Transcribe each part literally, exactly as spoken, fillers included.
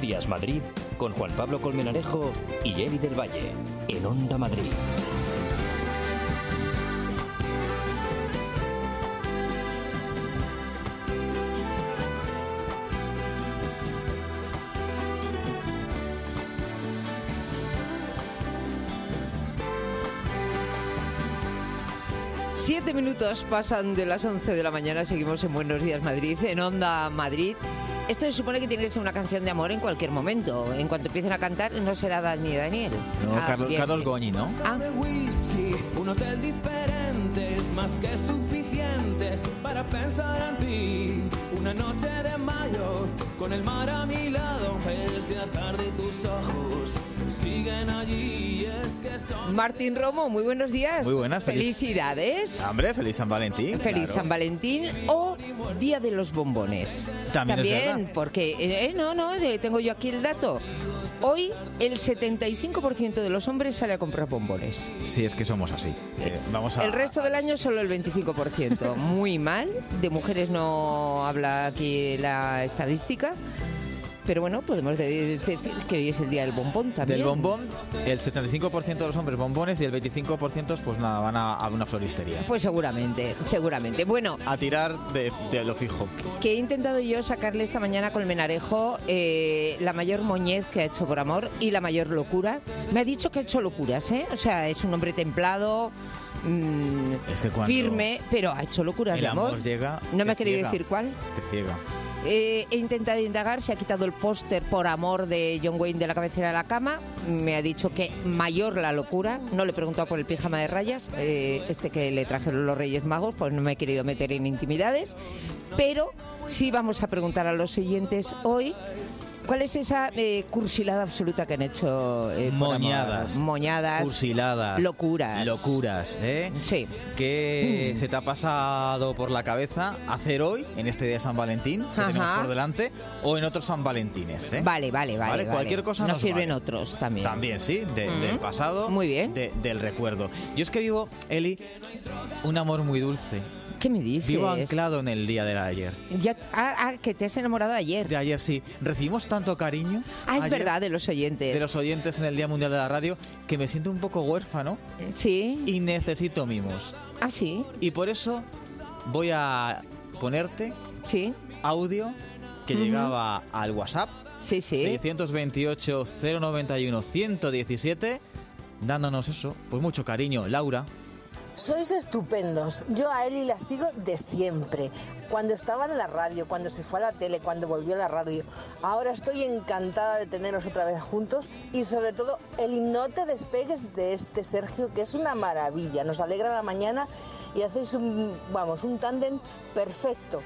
Días Madrid con Juan Pablo Colmenarejo y Eli del Valle en Onda Madrid. Siete minutos pasan de las once de la mañana, seguimos en Buenos Días Madrid, en Onda Madrid. Esto se supone que tiene que ser una canción de amor en cualquier momento. En cuanto empiecen a cantar, no será Dani y Daniel. No, ah, Carlos, bien, Carlos bien. Goñi, ¿no? Ah. De whisky, un hotel diferente es más que suficiente para pensar en ti. Una noche de mayo con el mar a mi lado, es de tarde y tus ojos siguen allí. Es que son... Martín Romo, muy buenos días. Muy buenas, feliz- Felicidades. Hombre, feliz San Valentín. Feliz claro. San Valentín o Día de los Bombones. También es verdad. porque, eh, no, no, eh, tengo yo aquí el dato. Hoy el setenta y cinco por ciento de los hombres sale a comprar bombones. Sí, es que somos así. Eh, vamos a... El resto del año solo el veinticinco por ciento. Muy mal. De mujeres no habla aquí la estadística. Pero bueno, podemos de- decir que hoy es el día del bombón también. Del bombón, el setenta y cinco por ciento de los hombres bombones y el veinticinco por ciento pues nada, van a, a una floristería. Pues seguramente, seguramente. Bueno, A tirar de, de lo fijo. que he intentado yo sacarle esta mañana con Colmenarejo eh, la mayor moñez que ha hecho por amor y la mayor locura. Me ha dicho que ha hecho locuras, ¿eh? O sea, es un hombre templado, mmm, Es que cuando firme, pero ha hecho locuras el de amor. amor llega, No me te ha querido ciega, decir cuál. Te ciega. Eh, he intentado indagar, se ha quitado el póster por amor de John Wayne de la cabecera de la cama. Me ha dicho que mayor la locura. No le he preguntado por el pijama de rayas, eh, este que le trajeron los Reyes Magos, pues no me he querido meter en intimidades. Pero sí vamos a preguntar a los oyentes hoy cuál es esa eh, cursilada absoluta que han hecho. Eh, por amor. Moñadas. Moñadas. Cursiladas. Locuras. Locuras, ¿eh? Sí. ¿Qué Mm. se te ha pasado por la cabeza hacer hoy, en este día de San Valentín, que Ajá. tenemos por delante, o en otros San Valentines? ¿eh? Vale, vale, vale. Vale, vale. cualquier cosa nos nos sirven vale. otros también. También, sí, de- Mm. del pasado, Muy bien. de- del recuerdo. Yo es que vivo, Eli, un amor muy dulce. ¿Qué me dices? Vivo anclado en el día de ayer. Ya, ah, ah, que te has enamorado ayer. De ayer, sí. Recibimos tanto cariño Ah, es ayer verdad, de los oyentes. de los oyentes en el Día Mundial de la Radio que me siento un poco huérfano Sí. y necesito mimos. Ah, sí. Y por eso voy a ponerte Sí. audio que Ujú. llegaba al WhatsApp Sí, sí. seiscientos veintiocho, cero noventa y uno, ciento diecisiete, dándonos eso, pues mucho cariño. Laura. Sois estupendos. Yo a Eli la sigo de siempre. Cuando estaba en la radio, cuando se fue a la tele, cuando volvió a la radio. Ahora estoy encantada de teneros otra vez juntos y sobre todo el no te despegues de este Sergio, que es una maravilla. Nos alegra la mañana y hacéis un, vamos, un tándem perfecto.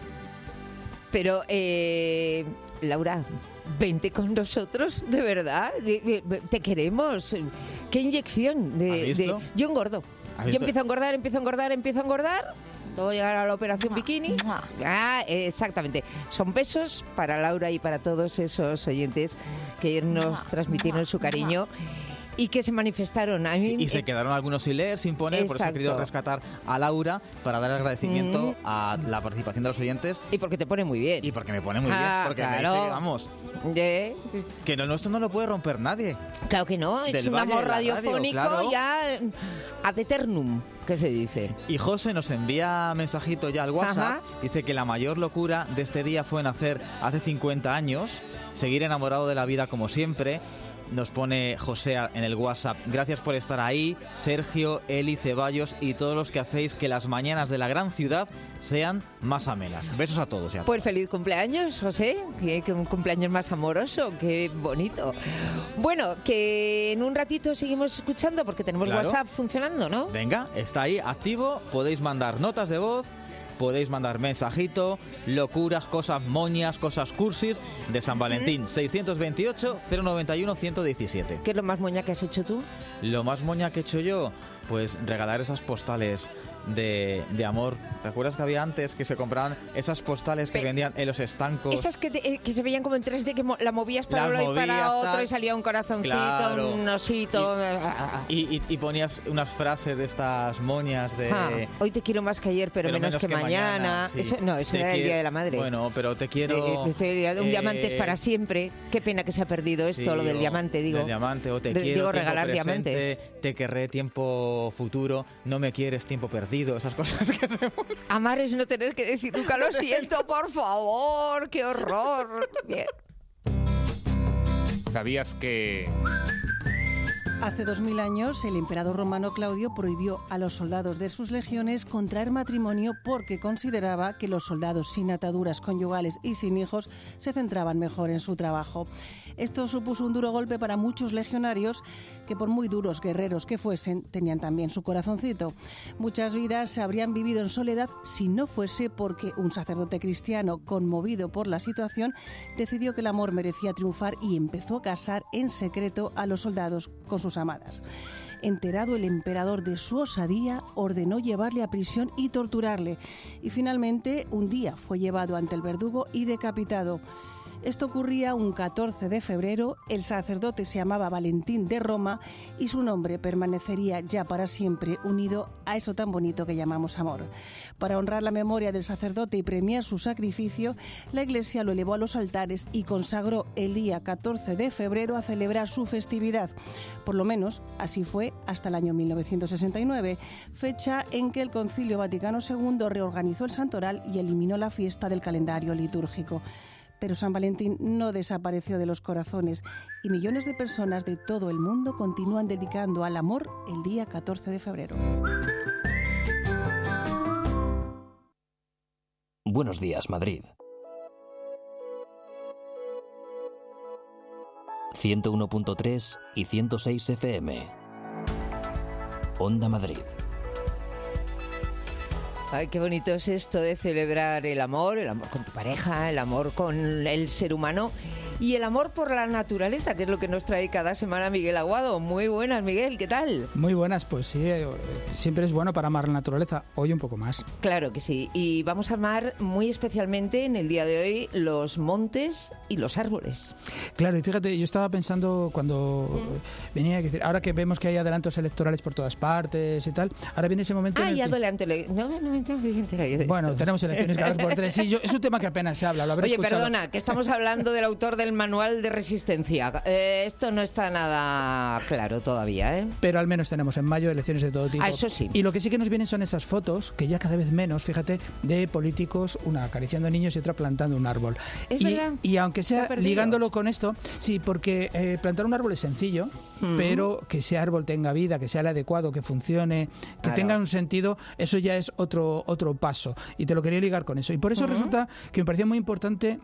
Pero, eh, Laura, vente con nosotros, de verdad. De- de- Te queremos. ¿Qué inyección? ¿Has De, de- visto? Yo engordo. ¿Has Yo visto? empiezo a engordar, empiezo a engordar, empiezo a engordar. Luego llegar a la operación bikini. Ah, eh, exactamente. Son besos para Laura y para todos esos oyentes que ayer nos transmitieron su cariño y que se manifestaron. A mí, Sí, y se eh, quedaron algunos sin leer, sin poner, por eso he Exacto. querido rescatar a Laura para dar agradecimiento Mm. a la participación de los oyentes y porque te pone muy bien. y porque me pone muy Ah, bien, porque me claro. dice que, vamos, Eh, que lo nuestro no lo puede romper nadie. Claro que no, es Del un Valle amor de la Radio, radiofónico claro. ya eh, ad eternum, que se dice. Y José nos envía mensajito ya al WhatsApp. Ajá. Dice que la mayor locura de este día fue nacer hace cincuenta años, seguir enamorado de la vida como siempre. Nos pone José en el WhatsApp. Gracias por estar ahí, Sergio, Eli, Ceballos y todos los que hacéis que las mañanas de la gran ciudad sean más amenas. Besos a todos ya. Pues feliz cumpleaños, José, que, que un cumpleaños más amoroso, qué bonito. Bueno, que en un ratito seguimos escuchando porque tenemos Claro. WhatsApp funcionando, ¿no? Venga, está ahí activo. Podéis mandar notas de voz, podéis mandar mensajito, locuras, cosas moñas, cosas cursis de San Valentín. seiscientos veintiocho, cero noventa y uno, ciento diecisiete. ¿Qué es lo más moña que has hecho tú? Lo más moña que he hecho yo, pues regalar esas postales de, de amor. ¿Te acuerdas que había antes que se compraban esas postales que Pe- vendían en los estancos? Esas que, te- eh, que se veían como en tres D, que mo- la movías para Las un lado y para movías, otro tal. y salía un corazoncito, Claro. un osito. Y, y, y ponías unas frases de estas moñas de... Ah, hoy te quiero más que ayer, pero, pero menos, que, mañana. sí. Eso, no, eso Te era el quiero- Día de la Madre. Bueno, pero te quiero... Eh, eh, estoy- un eh, diamante es para siempre. Qué pena que se ha perdido esto, sí, lo del o diamante, digo. Del diamante, o te De- quiero digo, tiempo regalar presente, diamantes. te querré tiempo futuro, no me quieres tiempo perdido, esas cosas que se... Amar es no tener que decir nunca lo siento, por favor, qué horror. Bien. ¿Sabías que...? Hace dos mil años, el emperador romano Claudio prohibió a los soldados de sus legiones contraer matrimonio porque consideraba que los soldados sin ataduras conyugales y sin hijos se centraban mejor en su trabajo. Esto supuso un duro golpe para muchos legionarios que, por muy duros guerreros que fuesen, tenían también su corazoncito. Muchas vidas se habrían vivido en soledad si no fuese porque un sacerdote cristiano, conmovido por la situación, decidió que el amor merecía triunfar y empezó a casar en secreto a los soldados con sus amadas. Enterado el emperador de su osadía, ordenó llevarle a prisión y torturarle. Y finalmente, un día fue llevado ante el verdugo y decapitado. Esto ocurría un catorce de febrero, el sacerdote se llamaba Valentín de Roma y su nombre permanecería ya para siempre unido a eso tan bonito que llamamos amor. Para honrar la memoria del sacerdote y premiar su sacrificio, la Iglesia lo elevó a los altares y consagró el día catorce de febrero a celebrar su festividad. Por lo menos así fue hasta el año mil novecientos sesenta y nueve, fecha en que el Concilio Vaticano segundo reorganizó el santoral y eliminó la fiesta del calendario litúrgico. Pero San Valentín no desapareció de los corazones y millones de personas de todo el mundo continúan dedicando al amor el día catorce de febrero. Buenos días, Madrid. ciento uno punto tres y ciento seis F M. Onda Madrid. Ay, qué bonito es esto de celebrar el amor, el amor con tu pareja, el amor con el ser humano y el amor por la naturaleza, que es lo que nos trae cada semana Miguel Aguado. Muy buenas, Miguel, ¿qué tal? Muy buenas, pues sí, eh, siempre es bueno para amar la naturaleza, hoy un poco más. Claro que sí, y vamos a amar muy especialmente en el día de hoy los montes y los árboles. Claro, y fíjate, yo estaba pensando cuando mm. venía a decir, ahora que vemos que hay adelantos electorales por todas partes y tal, ahora viene ese momento... Ah, en el y que... adelante, no, no, no me tengo que enterar yo de Bueno, esto. tenemos elecciones cada dos por tres, sí, yo, es un tema que apenas se habla, lo habré Oye, escuchado. perdona, que estamos hablando del autor del Manual de Resistencia. Eh, esto no está nada claro todavía, ¿eh? Pero al menos tenemos en mayo elecciones de todo tipo. Ah, eso sí. Y lo que sí que nos vienen son esas fotos, que ya cada vez menos, fíjate, de políticos, una acariciando niños y otra plantando un árbol. Es y, verdad. y aunque Se ha sea perdido. ligándolo con esto, sí, porque eh, plantar un árbol es sencillo, mm. pero que ese árbol tenga vida, que sea el adecuado, que funcione, que Claro. tenga un sentido, eso ya es otro, otro paso. Y te lo quería ligar con eso. Y por eso uh-huh. resulta que me parecía muy importante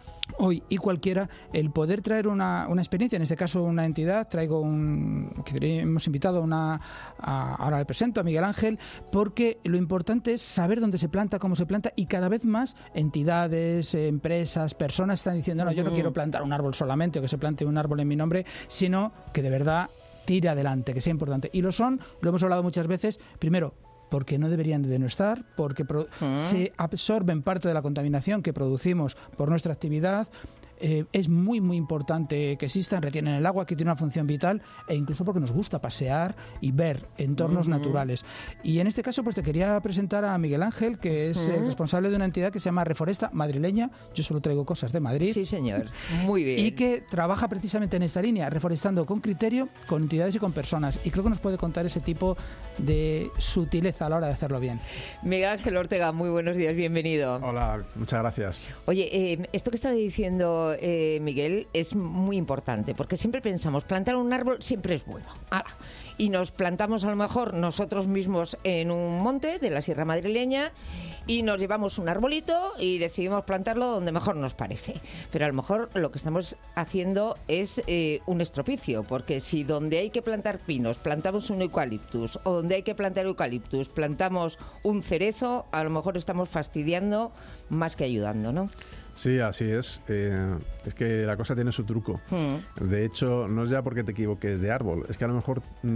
hoy y cualquiera el poder traer una, una experiencia, en este caso una entidad. Traigo un que hemos invitado a una a, ahora le presento a Miguel Ángel, porque lo importante es saber dónde se planta, cómo se planta, y cada vez más entidades, empresas, personas están diciendo no, yo no mm. quiero plantar un árbol solamente o que se plante un árbol en mi nombre, sino que de verdad tire adelante, que sea importante. Y lo son, lo hemos hablado muchas veces, primero porque no deberían de no estar, porque pro- mm. se absorben parte de la contaminación que producimos por nuestra actividad. Eh, es muy, muy importante que existan, retienen el agua, que tiene una función vital, e incluso porque nos gusta pasear y ver entornos uh-huh. naturales. Y en este caso, pues te quería presentar a Miguel Ángel, que es uh-huh. el responsable de una entidad que se llama Reforesta, madrileña. Yo solo traigo cosas de Madrid. Sí, señor. Muy bien. Y que trabaja precisamente en esta línea, reforestando con criterio, con entidades y con personas. Y creo que nos puede contar ese tipo de sutileza a la hora de hacerlo bien. Miguel Ángel Ortega, muy buenos días, bienvenido. Hola, muchas gracias. Oye, eh, esto que estaba diciendo Eh, Miguel, es muy importante, porque siempre pensamos, plantar un árbol siempre es bueno. ¡Hala! Y nos plantamos a lo mejor nosotros mismos en un monte de la Sierra Madrileña y nos llevamos un arbolito y decidimos plantarlo donde mejor nos parece. Pero a lo mejor lo que estamos haciendo es eh, un estropicio, porque si donde hay que plantar pinos plantamos un eucaliptus, o donde hay que plantar eucaliptus plantamos un cerezo, a lo mejor estamos fastidiando más que ayudando, ¿no? Sí, así es. Eh, es que la cosa tiene su truco. Mm. De hecho, no es ya porque te equivoques de árbol, es que a lo mejor mmm,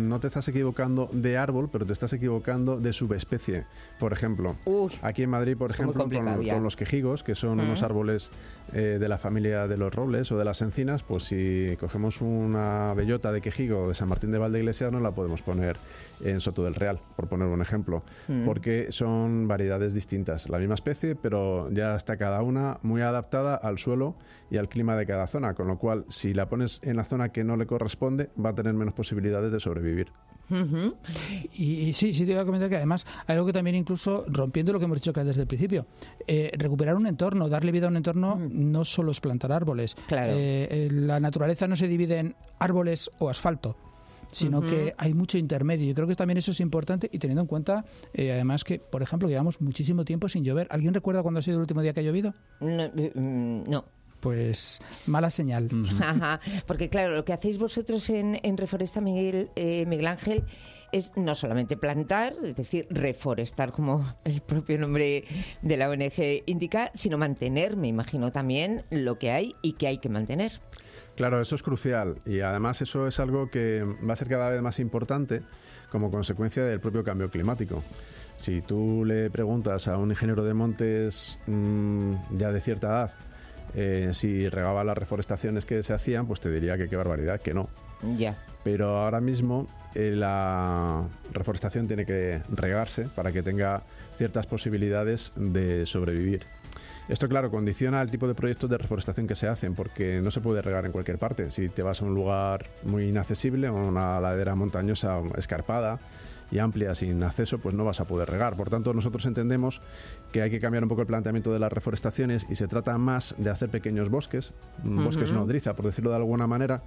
no te estás equivocando de árbol, pero te estás equivocando de subespecie. Por ejemplo, Uy, aquí en Madrid, por ejemplo, con, con los quejigos, que son uh-huh. unos árboles eh, de la familia de los robles o de las encinas, pues si cogemos una bellota de quejigo de San Martín de Valdeiglesias, no la podemos poner en Soto del Real, por poner un ejemplo, uh-huh. porque son variedades distintas, la misma especie, pero ya está cada una muy adaptada al suelo y al clima de cada zona, con lo cual, si la pones en la zona que no le corresponde, va a tener menos posibilidades de sobrevivir. Uh-huh. Y, y sí, sí te iba a comentar que además hay algo que también, incluso rompiendo lo que hemos dicho que desde el principio, eh, recuperar un entorno, darle vida a un entorno, uh-huh. no solo es plantar árboles. Claro. Eh, eh, la naturaleza no se divide en árboles o asfalto, sino uh-huh. que hay mucho intermedio. Yo creo que también eso es importante, y teniendo en cuenta, eh, además, que, por ejemplo, llevamos muchísimo tiempo sin llover. ¿Alguien recuerda cuándo ha sido el último día que ha llovido? No. no. Pues mala señal. Ajá, porque claro, lo que hacéis vosotros en, en Reforesta, Miguel, eh, Miguel Ángel, es no solamente plantar, es decir, reforestar, como el propio nombre de la O N G indica, sino mantener, me imagino también, lo que hay y que hay que mantener. Claro, eso es crucial, y además eso es algo que va a ser cada vez más importante como consecuencia del propio cambio climático. Si tú le preguntas a un ingeniero de montes mmm, ya de cierta edad, Eh, si regaba las reforestaciones que se hacían, pues te diría que qué barbaridad, que no. Ya. Pero ahora mismo eh, la reforestación tiene que regarse para que tenga ciertas posibilidades de sobrevivir. Esto, claro, condiciona el tipo de proyectos de reforestación que se hacen, porque no se puede regar en cualquier parte. Si te vas a un lugar muy inaccesible, una ladera montañosa escarpada y amplia sin acceso, pues no vas a poder regar. Por tanto, nosotros entendemos que hay que cambiar un poco el planteamiento de las reforestaciones, y se trata más de hacer pequeños bosques, uh-huh. bosques nodriza, por decirlo de alguna manera,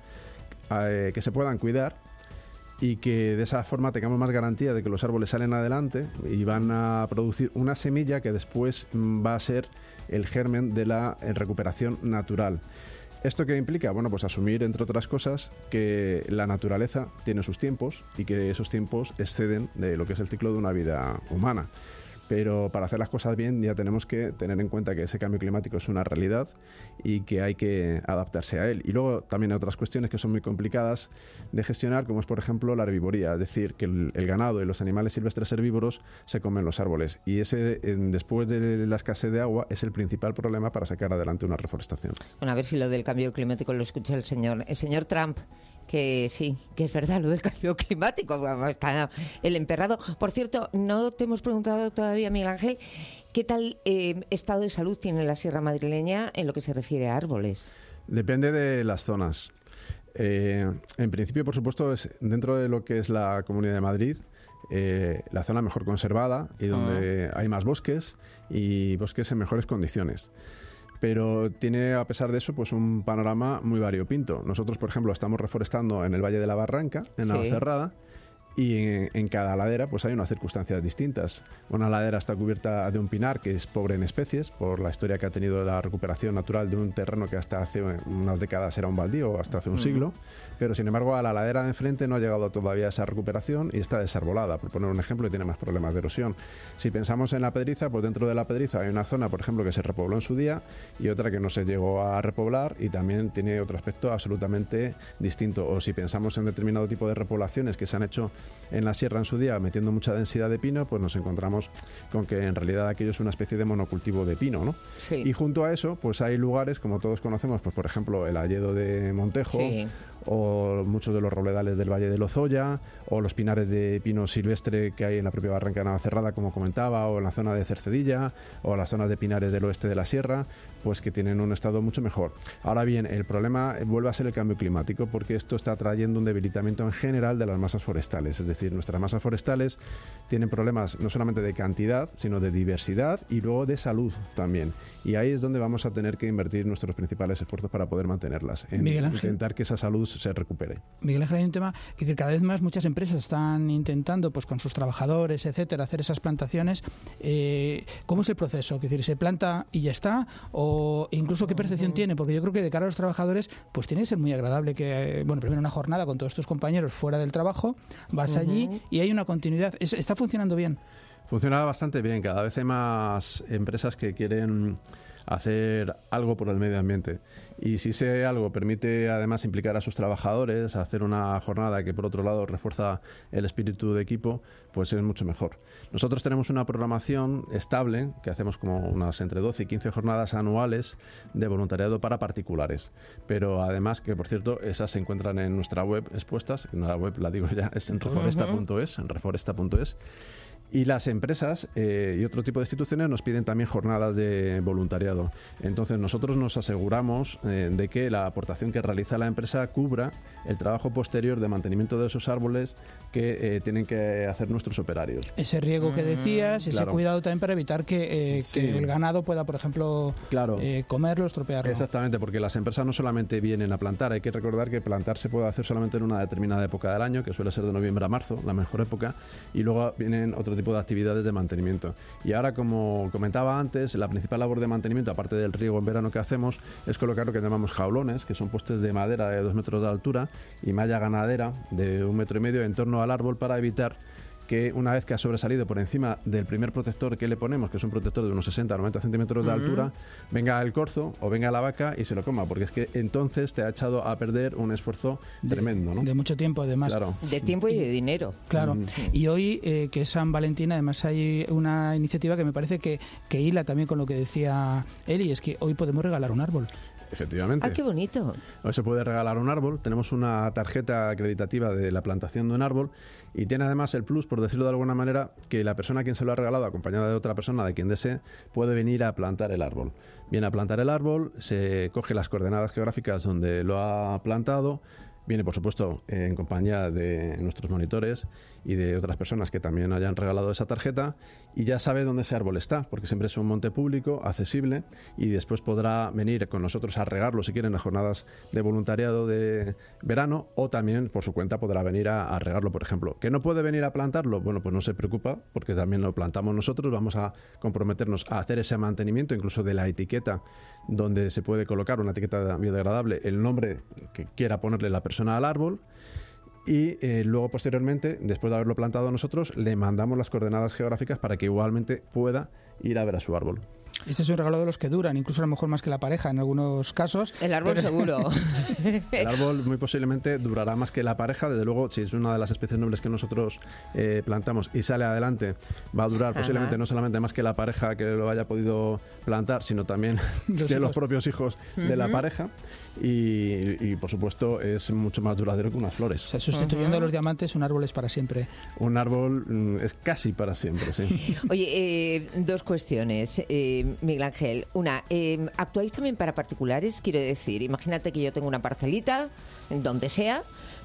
eh, que se puedan cuidar, y que de esa forma tengamos más garantía de que los árboles salen adelante y van a producir una semilla que después va a ser el germen de la recuperación natural. ¿Esto qué implica? Bueno, pues asumir, entre otras cosas, que la naturaleza tiene sus tiempos y que esos tiempos exceden de lo que es el ciclo de una vida humana. Pero para hacer las cosas bien ya tenemos que tener en cuenta que ese cambio climático es una realidad y que hay que adaptarse a él. Y luego también hay otras cuestiones que son muy complicadas de gestionar, como es, por ejemplo, la herbivoría, es decir, que el, el ganado y los animales silvestres herbívoros se comen los árboles. Y ese, en, después de la escasez de agua, es el principal problema para sacar adelante una reforestación. Bueno, a ver si lo del cambio climático lo escucha el señor, el señor Trump. Que sí, que es verdad lo del cambio climático, está el emperrado. Por cierto, no te hemos preguntado todavía, Miguel Ángel, ¿qué tal eh, estado de salud tiene la Sierra Madrileña en lo que se refiere a árboles? Depende de las zonas. Eh, en principio, por supuesto, es dentro de lo que es la Comunidad de Madrid, eh, la zona mejor conservada y donde uh-huh. hay más bosques y bosques en mejores condiciones. Pero tiene, a pesar de eso, pues un panorama muy variopinto. Nosotros, por ejemplo, estamos reforestando en el Valle de la Barranca, en sí. Navacerrada, y en, en cada ladera pues hay unas circunstancias distintas. Una ladera está cubierta de un pinar que es pobre en especies, por la historia que ha tenido la recuperación natural de un terreno que hasta hace unas décadas era un baldío, hasta hace un uh-huh. siglo, pero sin embargo a la ladera de enfrente no ha llegado todavía esa recuperación y está desarbolada, por poner un ejemplo, y tiene más problemas de erosión. Si pensamos en la Pedriza, pues dentro de la Pedriza hay una zona, por ejemplo, que se repobló en su día y otra que no se llegó a repoblar y también tiene otro aspecto absolutamente distinto. O si pensamos en determinado tipo de repoblaciones que se han hecho en la sierra en su día metiendo mucha densidad de pino, pues nos encontramos con que en realidad aquello es una especie de monocultivo de pino, ¿no? Sí. Y junto a eso, pues hay lugares, como todos conocemos, pues por ejemplo el Hayedo de Montejo, sí. o muchos de los robledales del Valle de Lozoya, o los pinares de pino silvestre que hay en la propia Barranca de Navacerrada, como comentaba, o en la zona de Cercedilla, o las zonas de pinares del oeste de la sierra, pues que tienen un estado mucho mejor. Ahora bien, el problema vuelve a ser el cambio climático, porque esto está trayendo un debilitamiento en general de las masas forestales, es decir, nuestras masas forestales tienen problemas no solamente de cantidad, sino de diversidad y luego de salud también. Y ahí es donde vamos a tener que invertir nuestros principales esfuerzos para poder mantenerlas, en intentar que esa salud se recupere. Miguel Ángel, hay un tema que decir, cada vez más muchas empresas están intentando, pues con sus trabajadores, etcétera, hacer esas plantaciones. Eh, ¿Cómo es el proceso? Es decir, ¿se planta y ya está? ¿O incluso qué percepción uh-huh. tiene? Porque yo creo que de cara a los trabajadores, pues tiene que ser muy agradable que, bueno, primero una jornada con todos tus compañeros fuera del trabajo, vas uh-huh. allí y hay una continuidad. ¿Está funcionando bien? Funciona bastante bien. Cada vez hay más empresas que quieren hacer algo por el medio ambiente. Y si ese algo permite además implicar a sus trabajadores, hacer una jornada que por otro lado refuerza el espíritu de equipo, pues es mucho mejor. Nosotros tenemos una programación estable que hacemos como unas entre doce y quince jornadas anuales de voluntariado para particulares. Pero además que, por cierto, esas se encuentran en nuestra web expuestas. En la web, la digo ya, es en reforesta punto es, en reforesta punto es. Y las empresas eh, y otro tipo de instituciones nos piden también jornadas de voluntariado. Entonces nosotros nos aseguramos eh, de que la aportación que realiza la empresa cubra el trabajo posterior de mantenimiento de esos árboles que eh, tienen que hacer nuestros operarios. Ese riego que decías, ese claro. cuidado también para evitar que, eh, sí. que el ganado pueda, por ejemplo, claro. eh, comerlo, estropearlo. Exactamente, porque las empresas no solamente vienen a plantar, hay que recordar que plantar se puede hacer solamente en una determinada época del año, que suele ser de noviembre a marzo, la mejor época, y luego vienen otro tipo de actividades de mantenimiento. Y ahora, como comentaba antes, la principal labor de mantenimiento, aparte del riego en verano que hacemos, es colocar lo que llamamos jaulones, que son postes de madera de dos metros de altura y malla ganadera de un metro y medio en torno al árbol para evitar que una vez que ha sobresalido por encima del primer protector que le ponemos, que es un protector de unos sesenta a noventa centímetros de uh-huh. altura, venga el corzo o venga la vaca y se lo coma, porque es que entonces te ha echado a perder un esfuerzo de, tremendo, ¿no? De mucho tiempo, además. Claro. De tiempo y de dinero. Claro. Uh-huh. Y hoy, eh, que es San Valentín, además hay una iniciativa que me parece que, que hila también con lo que decía Eli, es que hoy podemos regalar un árbol. Efectivamente. ¡Ah, qué bonito! Hoy se puede regalar un árbol. Tenemos una tarjeta acreditativa de la plantación de un árbol y tiene además el plus, por decirlo de alguna manera, que la persona a quien se lo ha regalado, acompañada de otra persona, de quien desee, puede venir a plantar el árbol. Viene a plantar el árbol, se coge las coordenadas geográficas donde lo ha plantado. Viene, por supuesto, en compañía de nuestros monitores y de otras personas que también hayan regalado esa tarjeta y ya sabe dónde ese árbol está, porque siempre es un monte público, accesible, y después podrá venir con nosotros a regarlo si quieren las jornadas de voluntariado de verano, o también por su cuenta podrá venir a, a regarlo, por ejemplo. ¿Que no puede venir a plantarlo? Bueno, pues no se preocupa, porque también lo plantamos nosotros. Vamos a comprometernos a hacer ese mantenimiento, incluso de la etiqueta, donde se puede colocar una etiqueta biodegradable, el nombre que quiera ponerle la persona al árbol, y eh, luego posteriormente, después de haberlo plantado nosotros, le mandamos las coordenadas geográficas para que igualmente pueda ir a ver a su árbol. Este es un regalo de los que duran, incluso a lo mejor más que la pareja en algunos casos. El árbol pero... seguro. El árbol muy posiblemente durará más que la pareja. Desde luego, si es una de las especies nobles que nosotros eh, plantamos y sale adelante, va a durar Ajá. posiblemente no solamente más que la pareja que lo haya podido plantar, sino también los que hijos. los propios hijos uh-huh. de la pareja. Y, y, por supuesto, es mucho más duradero que unas flores. O sea, sustituyendo uh-huh. a los diamantes, un árbol es para siempre. Un árbol mm, es casi para siempre, sí. Oye, eh, dos cuestiones. Eh, Miguel Ángel, una, eh, ¿actuáis también para particulares? Quiero decir, imagínate que yo tengo una parcelita, donde sea,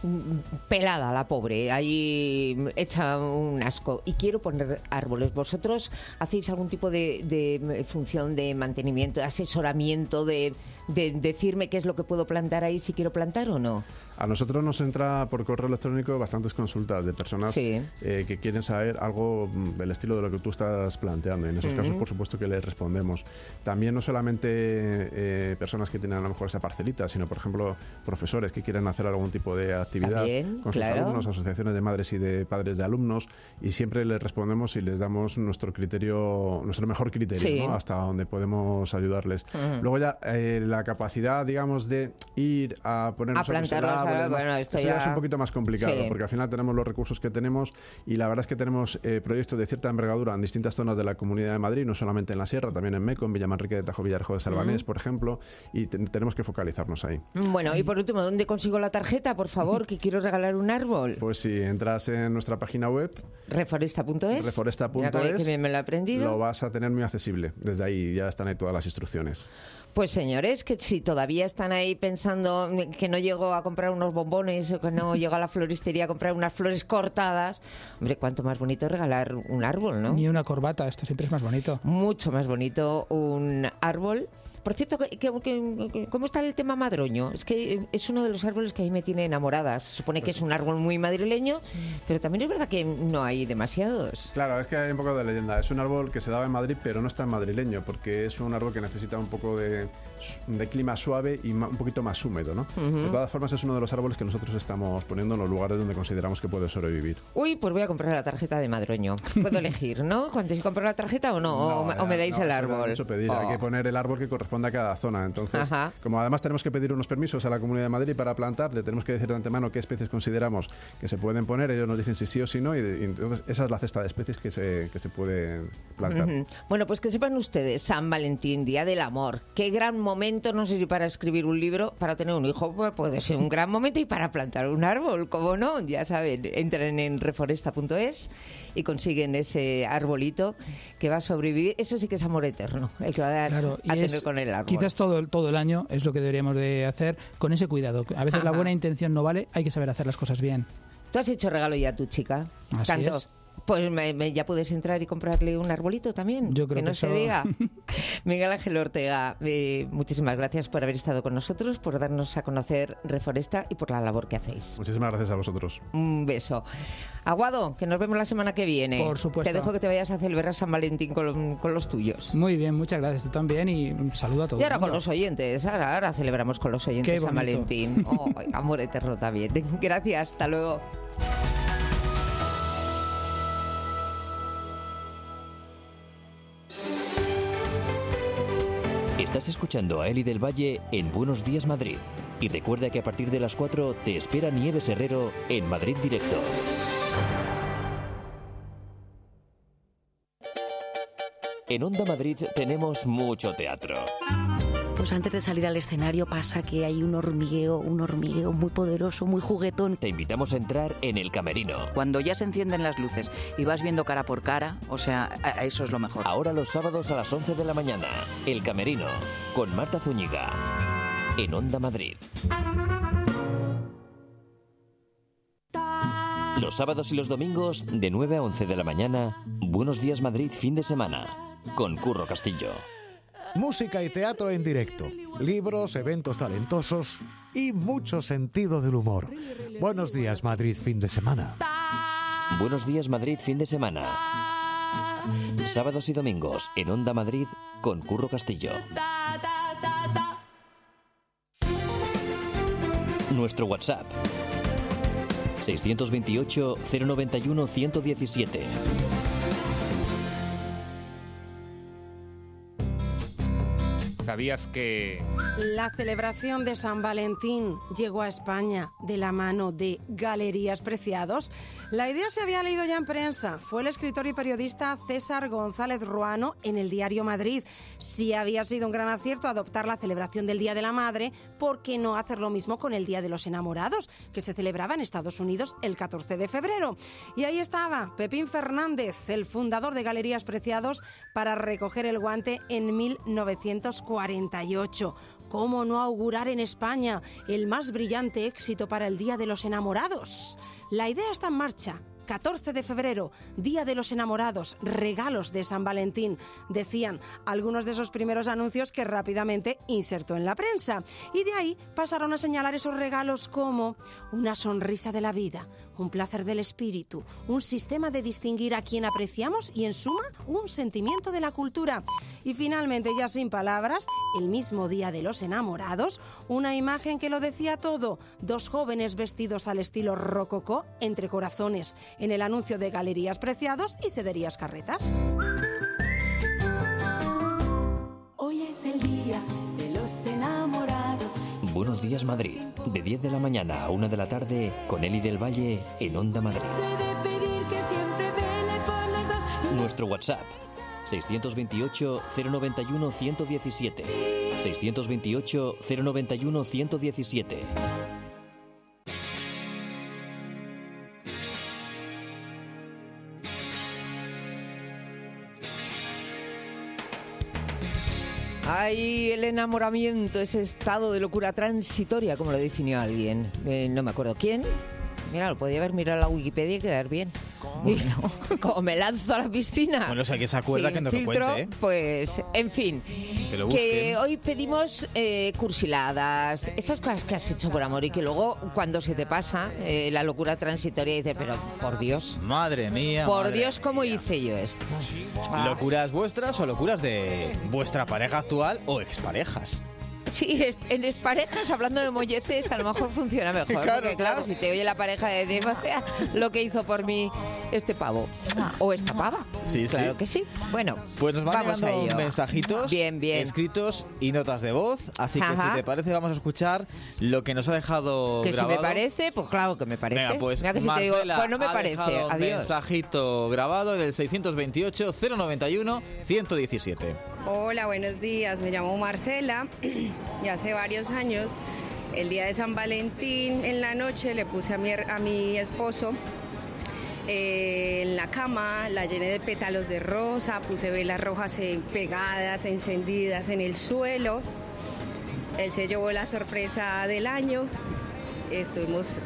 pelada la pobre, ahí hecha un asco, y quiero poner árboles. ¿Vosotros hacéis algún tipo de, de función de mantenimiento, de asesoramiento, de, de decirme qué es lo que puedo plantar ahí, si quiero plantar o no? A nosotros nos entra por correo electrónico bastantes consultas de personas sí. eh, que quieren saber algo del estilo de lo que tú estás planteando. Y en esos uh-huh. casos, por supuesto, que les respondemos. También no solamente eh, personas que tienen a lo mejor esa parcelita, sino, por ejemplo, profesores que quieren hacer algún tipo de actividad También, con sus claro. alumnos, asociaciones de madres y de padres de alumnos, y siempre les respondemos y les damos nuestro criterio, nuestro mejor criterio, sí. ¿no? Hasta donde podemos ayudarles. Uh-huh. Luego ya eh, la capacidad, digamos, de ir a poner a plantarlos. Además, bueno, esto eso ya... ya es un poquito más complicado, sí. porque al final tenemos los recursos que tenemos y la verdad es que tenemos eh, proyectos de cierta envergadura en distintas zonas de la Comunidad de Madrid, no solamente en la Sierra, también en Meco, en Villamanrique de Tajo, Villarejo de Salvanés, uh-huh. por ejemplo, y te- tenemos que focalizarnos ahí. Bueno, y por último, ¿dónde consigo la tarjeta, por favor, que quiero regalar un árbol? Pues si entras en nuestra página web, reforesta punto es, reforesta punto es, que bien me lo he aprendido, lo vas a tener muy accesible. Desde ahí ya están ahí todas las instrucciones. Pues señores, que si todavía están ahí pensando que no llego a comprar unos bombones o que no llego a la floristería a comprar unas flores cortadas, hombre, cuánto más bonito regalar un árbol, ¿no? Ni una corbata, esto siempre es más bonito. Mucho más bonito un árbol. Por cierto, ¿qué, qué, qué, ¿cómo está el tema madroño? Es que es uno de los árboles que a mí me tiene enamorada. Se supone que es un árbol muy madrileño, pero también es verdad que no hay demasiados. Claro, es que hay un poco de leyenda. Es un árbol que se daba en Madrid, pero no es tan madrileño, porque es un árbol que necesita un poco de de clima suave y ma- un poquito más húmedo, ¿no? Ujú. De todas formas, es uno de los árboles que nosotros estamos poniendo en los lugares donde consideramos que puede sobrevivir. Uy, pues voy a comprar la tarjeta de Madroño. Puedo elegir, ¿no? ¿Cuánto si compro la tarjeta o no? o, me- ya, o me dais no, el eso da árbol. mucho pedir. Hay Oh. que poner el árbol que corresponda a cada zona. Entonces, Ajá. como además tenemos que pedir unos permisos a la Comunidad de Madrid para plantar, le tenemos que decir de antemano qué especies consideramos que se pueden poner. Ellos nos dicen si sí o si no. Y, de- y entonces, esa es la cesta de especies que se, que se puede plantar. Ujú. Bueno, pues que sepan ustedes, San Valentín, Día del Amor. Qué gran momento, no sé si para escribir un libro, para tener un hijo, pues puede ser un gran momento, y para plantar un árbol, ¿cómo no? Ya saben, entren en reforesta punto es y consiguen ese arbolito que va a sobrevivir. Eso sí que es amor eterno, el que va a, dar Claro, a y tener es, con el árbol. quizás todo, el- todo el año es lo que deberíamos de hacer con ese cuidado. A veces la Ajá. buena intención no vale, hay que saber hacer las cosas bien. ¿Tú has hecho regalo ya a tu chica? Así ¿Tanto? es. Pues me- me- ya puedes entrar y comprarle un arbolito también. Yo creo que no que se eso- diga. Miguel Ángel Ortega, eh, muchísimas gracias por haber estado con nosotros, por darnos a conocer Reforesta y por la labor que hacéis. Muchísimas gracias a vosotros. Un beso. Aguado, que nos vemos la semana que viene. Por supuesto. Te dejo que te vayas a celebrar San Valentín con, con los tuyos. Muy bien, muchas gracias. Tú también y un saludo a todos. Y ahora con los oyentes, ahora, ahora celebramos con los oyentes Qué San bonito. Valentín. Oh, amor eterno también. Gracias, hasta luego. Estás escuchando a Eli del Valle en Buenos Días Madrid. Y recuerda que a partir de las cuatro te espera Nieves Herrero en Madrid Directo. En Onda Madrid tenemos mucho teatro. Pues antes de salir al escenario pasa que hay un hormigueo, un hormigueo muy poderoso, muy juguetón. Te invitamos a entrar en El Camerino. Cuando ya se encienden las luces y vas viendo cara por cara, o sea, a- a eso es lo mejor. Ahora los sábados a las once de la mañana. El Camerino, con Marta Zúñiga. En Onda Madrid. Los sábados y los domingos, de nueve a once de la mañana, Buenos Días Madrid fin de semana, con Curro Castillo. Música y teatro en directo, libros, eventos talentosos y mucho sentido del humor. Buenos días, Madrid, fin de semana. Buenos Días Madrid fin de semana. Sábados y domingos en Onda Madrid con Curro Castillo. Nuestro WhatsApp seiscientos veintiocho, cero noventa y uno, ciento diecisiete. ¿Sabías que...? La celebración de San Valentín llegó a España de la mano de Galerías Preciados. La idea se había leído ya en prensa. Fue el escritor y periodista César González Ruano en el diario Madrid. Sí había sido un gran acierto adoptar la celebración del Día de la Madre, ¿por qué no hacer lo mismo con el Día de los Enamorados, que se celebraba en Estados Unidos el catorce de febrero? Y ahí estaba Pepín Fernández, el fundador de Galerías Preciados, para recoger el guante en mil novecientos cuarenta y ocho. ¿Cómo no augurar en España el más brillante éxito para el Día de los Enamorados? La idea está en marcha. catorce de febrero, Día de los Enamorados, regalos de San Valentín, decían algunos de esos primeros anuncios que rápidamente insertó en la prensa. Y de ahí pasaron a señalar esos regalos como una sonrisa de la vida, un placer del espíritu, un sistema de distinguir a quien apreciamos y, en suma, un sentimiento de la cultura. Y finalmente, ya sin palabras, el mismo Día de los Enamorados, una imagen que lo decía todo, dos jóvenes vestidos al estilo rococó entre corazones, en el anuncio de Galerías Preciados y Sederías Carretas. Hoy es el día de los enamorados. Buenos Días Madrid, de diez de la mañana a una de la tarde, con Eli del Valle en Onda Madrid. Soy de pedir que siempre vele por los dos. Nuestro WhatsApp seiscientos veintiocho, cero noventa y uno, ciento diecisiete. seiscientos veintiocho, cero noventa y uno, ciento diecisiete. Ay, el enamoramiento, ese estado de locura transitoria, como lo definió alguien. Eh, no me acuerdo quién. Mira, lo podía haber mirado la Wikipedia y quedar bien. Y como me lanzo a la piscina. Bueno, o sea, que se acuerda sin que nos lo filtro, cuente, ¿eh? Pues, en fin. Que lo Que busquen. hoy pedimos eh, cursiladas, esas cosas que has hecho por amor y que luego, cuando se te pasa eh, la locura transitoria, dices, pero por Dios. Madre mía. Por madre Dios, ¿cómo hice yo esto? Ah. ¿Locuras vuestras o locuras de vuestra pareja actual o exparejas? Sí, es- en las parejas, hablando de molletes, a lo mejor funciona mejor. Claro, porque, claro, claro. si te oye la pareja decir, "Vea lo que hizo por mí este pavo o esta pava". Sí, claro sí. que sí. Bueno, Pues nos van vamos a llegando ello. mensajitos Bien, bien. escritos y notas de voz, así que Ajá. si te parece vamos a escuchar lo que nos ha dejado Que si grabado. me parece, pues claro que me parece. Venga, pues Mira que si te digo, Marcela pues no me ha parece. dejado Adiós. mensajito grabado en el seiscientos veintiocho, cero noventa y uno, ciento diecisiete. Hola, buenos días. Me llamo Marcela y hace varios años, el día de San Valentín, en la noche, le puse a mi, her- a mi esposo eh, en la cama, la llené de pétalos de rosa, puse velas rojas eh, pegadas, encendidas en el suelo. Él se llevó la sorpresa del año. Estuvimos,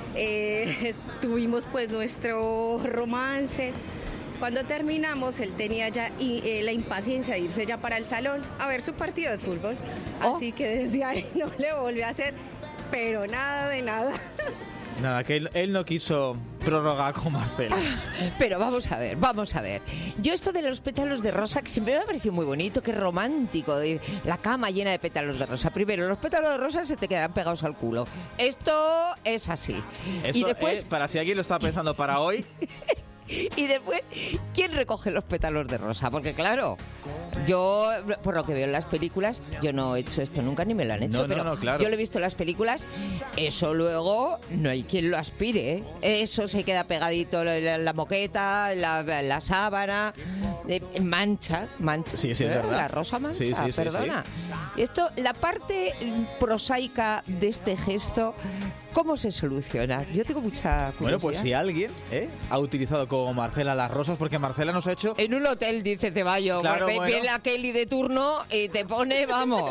eh, tuvimos pues nuestro romance. Cuando terminamos, él tenía ya i- eh, la impaciencia de irse ya para el salón a ver su partido de fútbol. Así que desde ahí no le volvió a hacer, pero nada de nada. Nada, que él, él no quiso prorrogar con Marcela. Pero vamos a ver, vamos a ver. Yo esto de los pétalos de rosa, que siempre me ha parecido muy bonito, qué romántico, de la cama llena de pétalos de rosa. Primero, los pétalos de rosa se te quedan pegados al culo. Esto es así. Eso y después, es, para si alguien lo está pensando para hoy, y después, ¿quién recoge los pétalos de rosa? Porque claro, yo, por lo que veo en las películas, yo no he hecho esto nunca ni me lo han hecho, No, no, pero no, claro. yo lo he visto en las películas, eso luego no hay quien lo aspire, ¿eh? Eso se queda pegadito la, la- la moqueta, la, la sábana, eh, mancha, mancha. Sí, sí, es ¿Eh? verdad. La rosa mancha, Sí, sí, sí, perdona. Esto, la parte prosaica de este gesto, ¿cómo se soluciona? Yo tengo mucha curiosidad. bueno, pues si alguien ¿eh? ha utilizado como Marcela las rosas, porque Marcela nos ha hecho... En un hotel, dice Ceballos. Claro, Ve- bueno. Ve la Kelly de turno y te pone, vamos.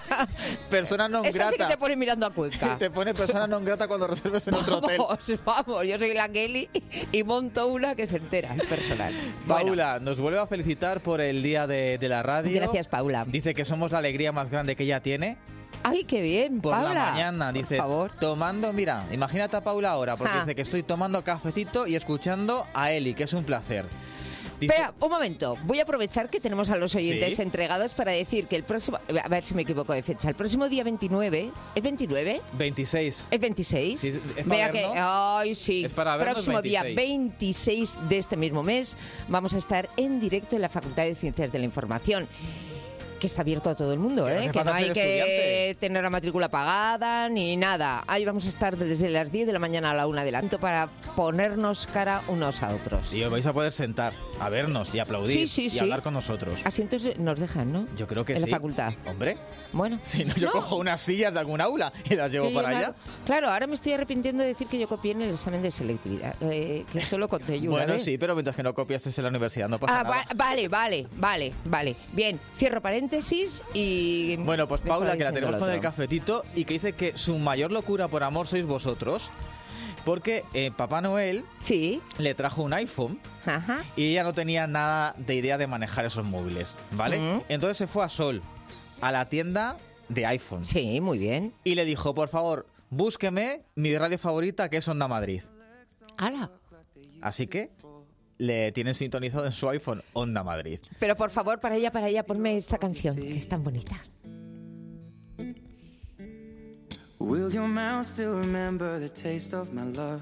persona non Esa sí que grata. te pone mirando a Cuenca. Te pone persona non grata cuando reserves en otro hotel. Vamos, vamos, yo soy la Kelly y monto una que se entera, el personal. Bueno, Paula nos vuelve a felicitar por el día de, de la radio. Gracias, Paula. Dice que somos la alegría más grande que ella tiene. Ay, qué bien, Por Paula. la mañana, Por dice, favor. tomando, mira, imagínate a Paula ahora, porque Ah. dice que estoy tomando cafecito y escuchando a Eli, que es un placer. Dice- Espera, un momento. Voy a aprovechar que tenemos a los oyentes Sí. entregados para decir que el próximo... A ver si me equivoco de fecha. El próximo día veintinueve... ¿Es veintinueve? veintiséis. ¿Es veintiséis? Sí, es para Vea que, vernos. ay, sí. Es para vernos Próximo día veintiséis. veintiséis de este mismo mes vamos a estar en directo en la Facultad de Ciencias de la Información, que está abierto a todo el mundo, Que no ¿eh? hace Que no falta hay ser que estudiante. tener la matrícula pagada ni nada. Ahí vamos a estar desde las diez de la mañana a la una de la tarde para ponernos cara unos a otros. Y os vais a poder sentar a vernos y aplaudir Sí, sí, y sí. hablar con nosotros. Así entonces nos dejan, ¿no? Yo creo que en sí. la facultad. Hombre, Bueno. si no, yo No. cojo unas sillas de algún aula y las llevo Que para yo no- allá. Claro, ahora me estoy arrepintiendo de decir que yo copié en el examen de selectividad. Eh, que esto lo conté yo. Bueno, ¿vale? sí, pero mientras que no copiaste en la universidad no pasa Ah, nada. va- vale, vale, vale, vale. Bien, cierro paréntesis y... Bueno, pues dejo Paula, que la diciendo tenemos lo con el otro. cafetito y que dice que su mayor locura por amor sois vosotros, porque eh, Papá Noel sí. le trajo un iPhone Ajá. y ella no tenía nada de idea de manejar esos móviles, ¿vale? Ujú. Entonces se fue a Sol, a la tienda de iPhone. Sí, muy bien. Y le dijo, por favor, búsqueme mi radio favorita, que es Onda Madrid. ¡Hala! Así que le tienen sintonizado en su iPhone Onda Madrid. Pero por favor, para ella, para ella, ponme esta canción, que es tan bonita. Will your mouth still remember the taste of my love?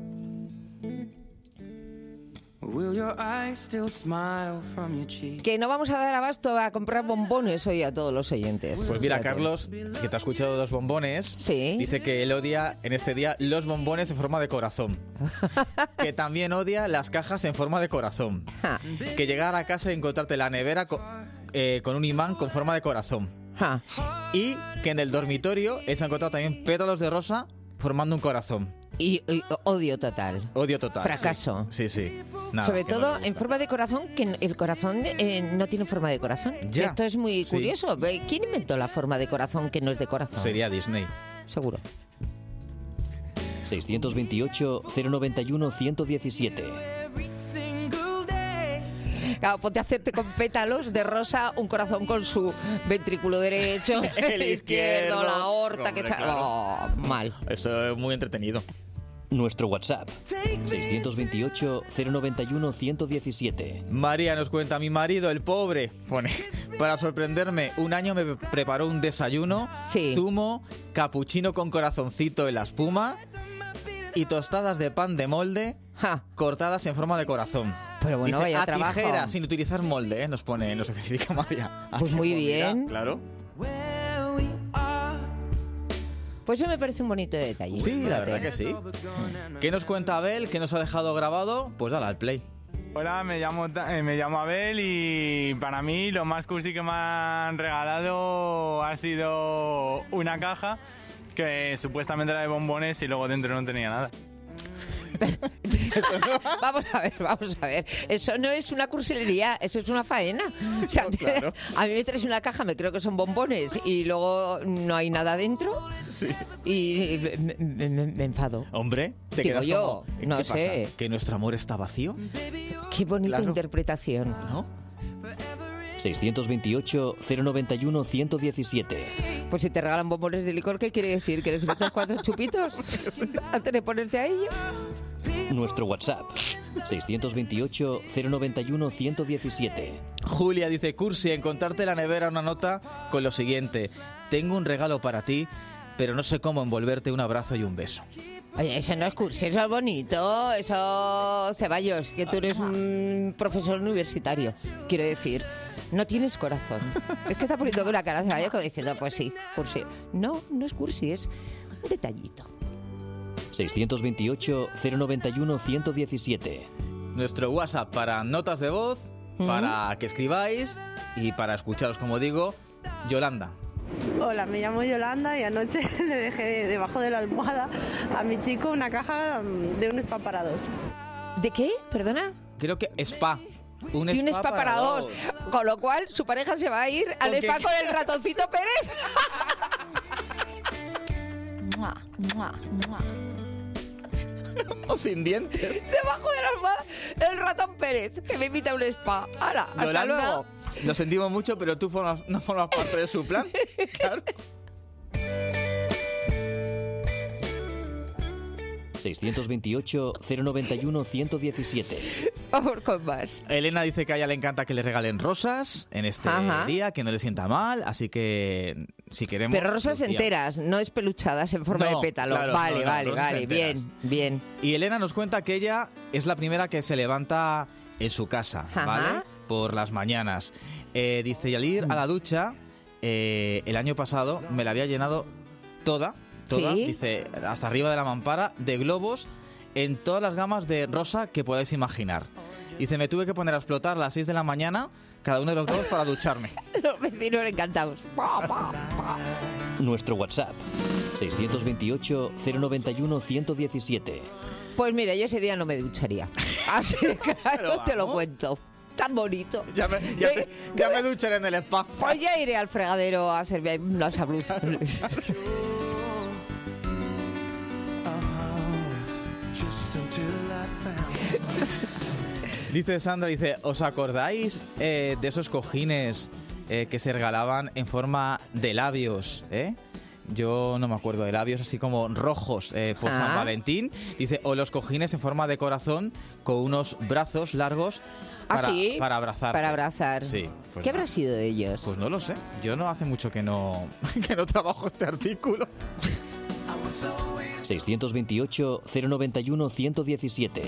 Will your eyes still smile from your cheek? Que no vamos a dar abasto a comprar bombones hoy a todos los oyentes. Pues mira, Fíjate. Carlos, que te ha escuchado los bombones, dice que él odia en este día los bombones en forma de corazón. Que también odia las cajas en forma de corazón. Que llegar a casa y encontrarte la nevera co- eh, con un imán con forma de corazón. Y que en el dormitorio él se ha encontrado también pétalos de rosa formando un corazón. Y, y odio total. Odio total. Fracaso. Sí, sí. sí. Nada, Sobre que no todo le gusta. en forma de corazón, que el corazón eh, no tiene forma de corazón. Ya. Esto es muy Sí. curioso. Ve, ¿Quién inventó la forma de corazón que no es de corazón? Sería Disney. Seguro. seiscientos veintiocho, cero noventa y uno, ciento diecisiete. Claro, ponte a hacerte con pétalos de rosa un corazón con su ventrículo derecho, El el izquierdo, izquierdo. la aorta, que Hombre, echa- claro. Oh, mal. Eso es muy entretenido. Nuestro WhatsApp, seiscientos veintiocho, cero noventa y uno, ciento diecisiete. María nos cuenta, mi marido, el pobre, pone, para sorprenderme, un año me preparó un desayuno, sí. zumo, capuchino con corazoncito en la espuma y tostadas de pan de molde ja. cortadas en forma de corazón. Pero bueno, Dice, vaya a trabajo. tijera, sin utilizar molde, ¿eh? Nos pone, nos especifica María. Pues muy bien. Claro. Pues eso me parece un bonito detalle. Sí, la verdad que sí. ¿Qué nos cuenta Abel? ¿Qué nos ha dejado grabado? Pues dale al play. Hola, me llamo, eh, me llamo Abel y para mí lo más cursi que me han regalado ha sido una caja que supuestamente era de bombones y luego dentro no tenía nada. Vamos a ver, vamos a ver. Eso no es una cursilería, eso es una faena. O sea, No, claro. a mí me traes una caja, me creo que son bombones y luego no hay nada dentro. Sí. Y me, me- me- me enfado. Hombre, te Digo quedas yo, como, ¿qué no pasa? sé. ¿Que nuestro amor está vacío? Qué bonita Claro. interpretación. ¿No? seiscientos veintiocho, cero noventa y uno, ciento diecisiete. Pues si te regalan bombones de licor, ¿qué quiere decir? ¿Que necesitas cuatro chupitos antes de ponerte a ello? Nuestro WhatsApp, seiscientos veintiocho, cero noventa y uno, ciento diecisiete. Julia dice, Cursi, encontrarte en la nevera una nota con lo siguiente. Tengo un regalo para ti, pero no sé cómo envolverte un abrazo y un beso. Oye, eso no es cursi, eso es bonito. Eso, Ceballos, que tú eres un profesor universitario, quiero decir. No tienes corazón. Es que está poniendo una cara de Ceballos como diciendo, pues sí, cursi. No, no es cursi, es un detallito. seiscientos veintiocho, cero noventa y uno, ciento diecisiete. Nuestro WhatsApp para notas de voz, ¿Mm? para que escribáis y para escucharos, como digo, Yolanda. Hola, me llamo Yolanda y anoche le dejé debajo de la almohada a mi chico una caja de un spa para dos. ¿De qué? ¿Perdona? Creo que spa. Un De un spa spa para dos. Con lo cual, su pareja se va a ir al ¿Con qué? spa con el ratoncito Pérez. Mua, mua, mua. O sin dientes. Debajo de la almohada, el ratón Pérez, que me invita a un spa. ¡Hala! Hasta Yolanda, luego. lo sentimos mucho, pero tú formas- no formas parte de su plan. Claro. seiscientos veintiocho, cero noventa y uno, ciento diecisiete. Vamos con más. Elena dice que a ella le encanta que le regalen rosas en este Ajá. día, que no le sienta mal, así que si queremos... Pero rosas Lucía. enteras, no espeluchadas en forma No, de pétalo. claro, vale, no, no, vale, rosas vale. enteras. Bien, bien. Y Elena nos cuenta que ella es la primera que se levanta en su casa, Ajá. ¿vale? Por las mañanas. Eh, dice, y al ir a la ducha, eh, el año pasado me la había llenado toda, toda, ¿Sí? dice, hasta arriba de la mampara, de globos en todas las gamas de rosa que podáis imaginar. Dice, me tuve que poner a explotar a las seis de la mañana cada uno de los globos para ducharme. Los vecinos encantados. Nuestro WhatsApp, seiscientos veintiocho, cero noventa y uno, ciento diecisiete. Pues mira, yo ese día no me ducharía. Así de claro Pero te lo vamos. cuento. Tan bonito. Ya me, ya te- ya me ducharé en el spa. Pues ya iré al fregadero a hacerme unas abluciones. Dice Sandra, dice, ¿os acordáis eh, de esos cojines eh, que se regalaban en forma de labios? ¿eh? Yo no me acuerdo de labios, así como rojos eh, por Ah. San Valentín. Dice, o los cojines en forma de corazón con unos brazos largos ¿Ah, para, sí? para abrazar. Para abrazar. Sí. Pues, ¿Qué habrá sido de ellos? pues no lo sé. Yo no hace mucho que no, que no trabajo este artículo. seiscientos veintiocho, cero noventa y uno, ciento diecisiete.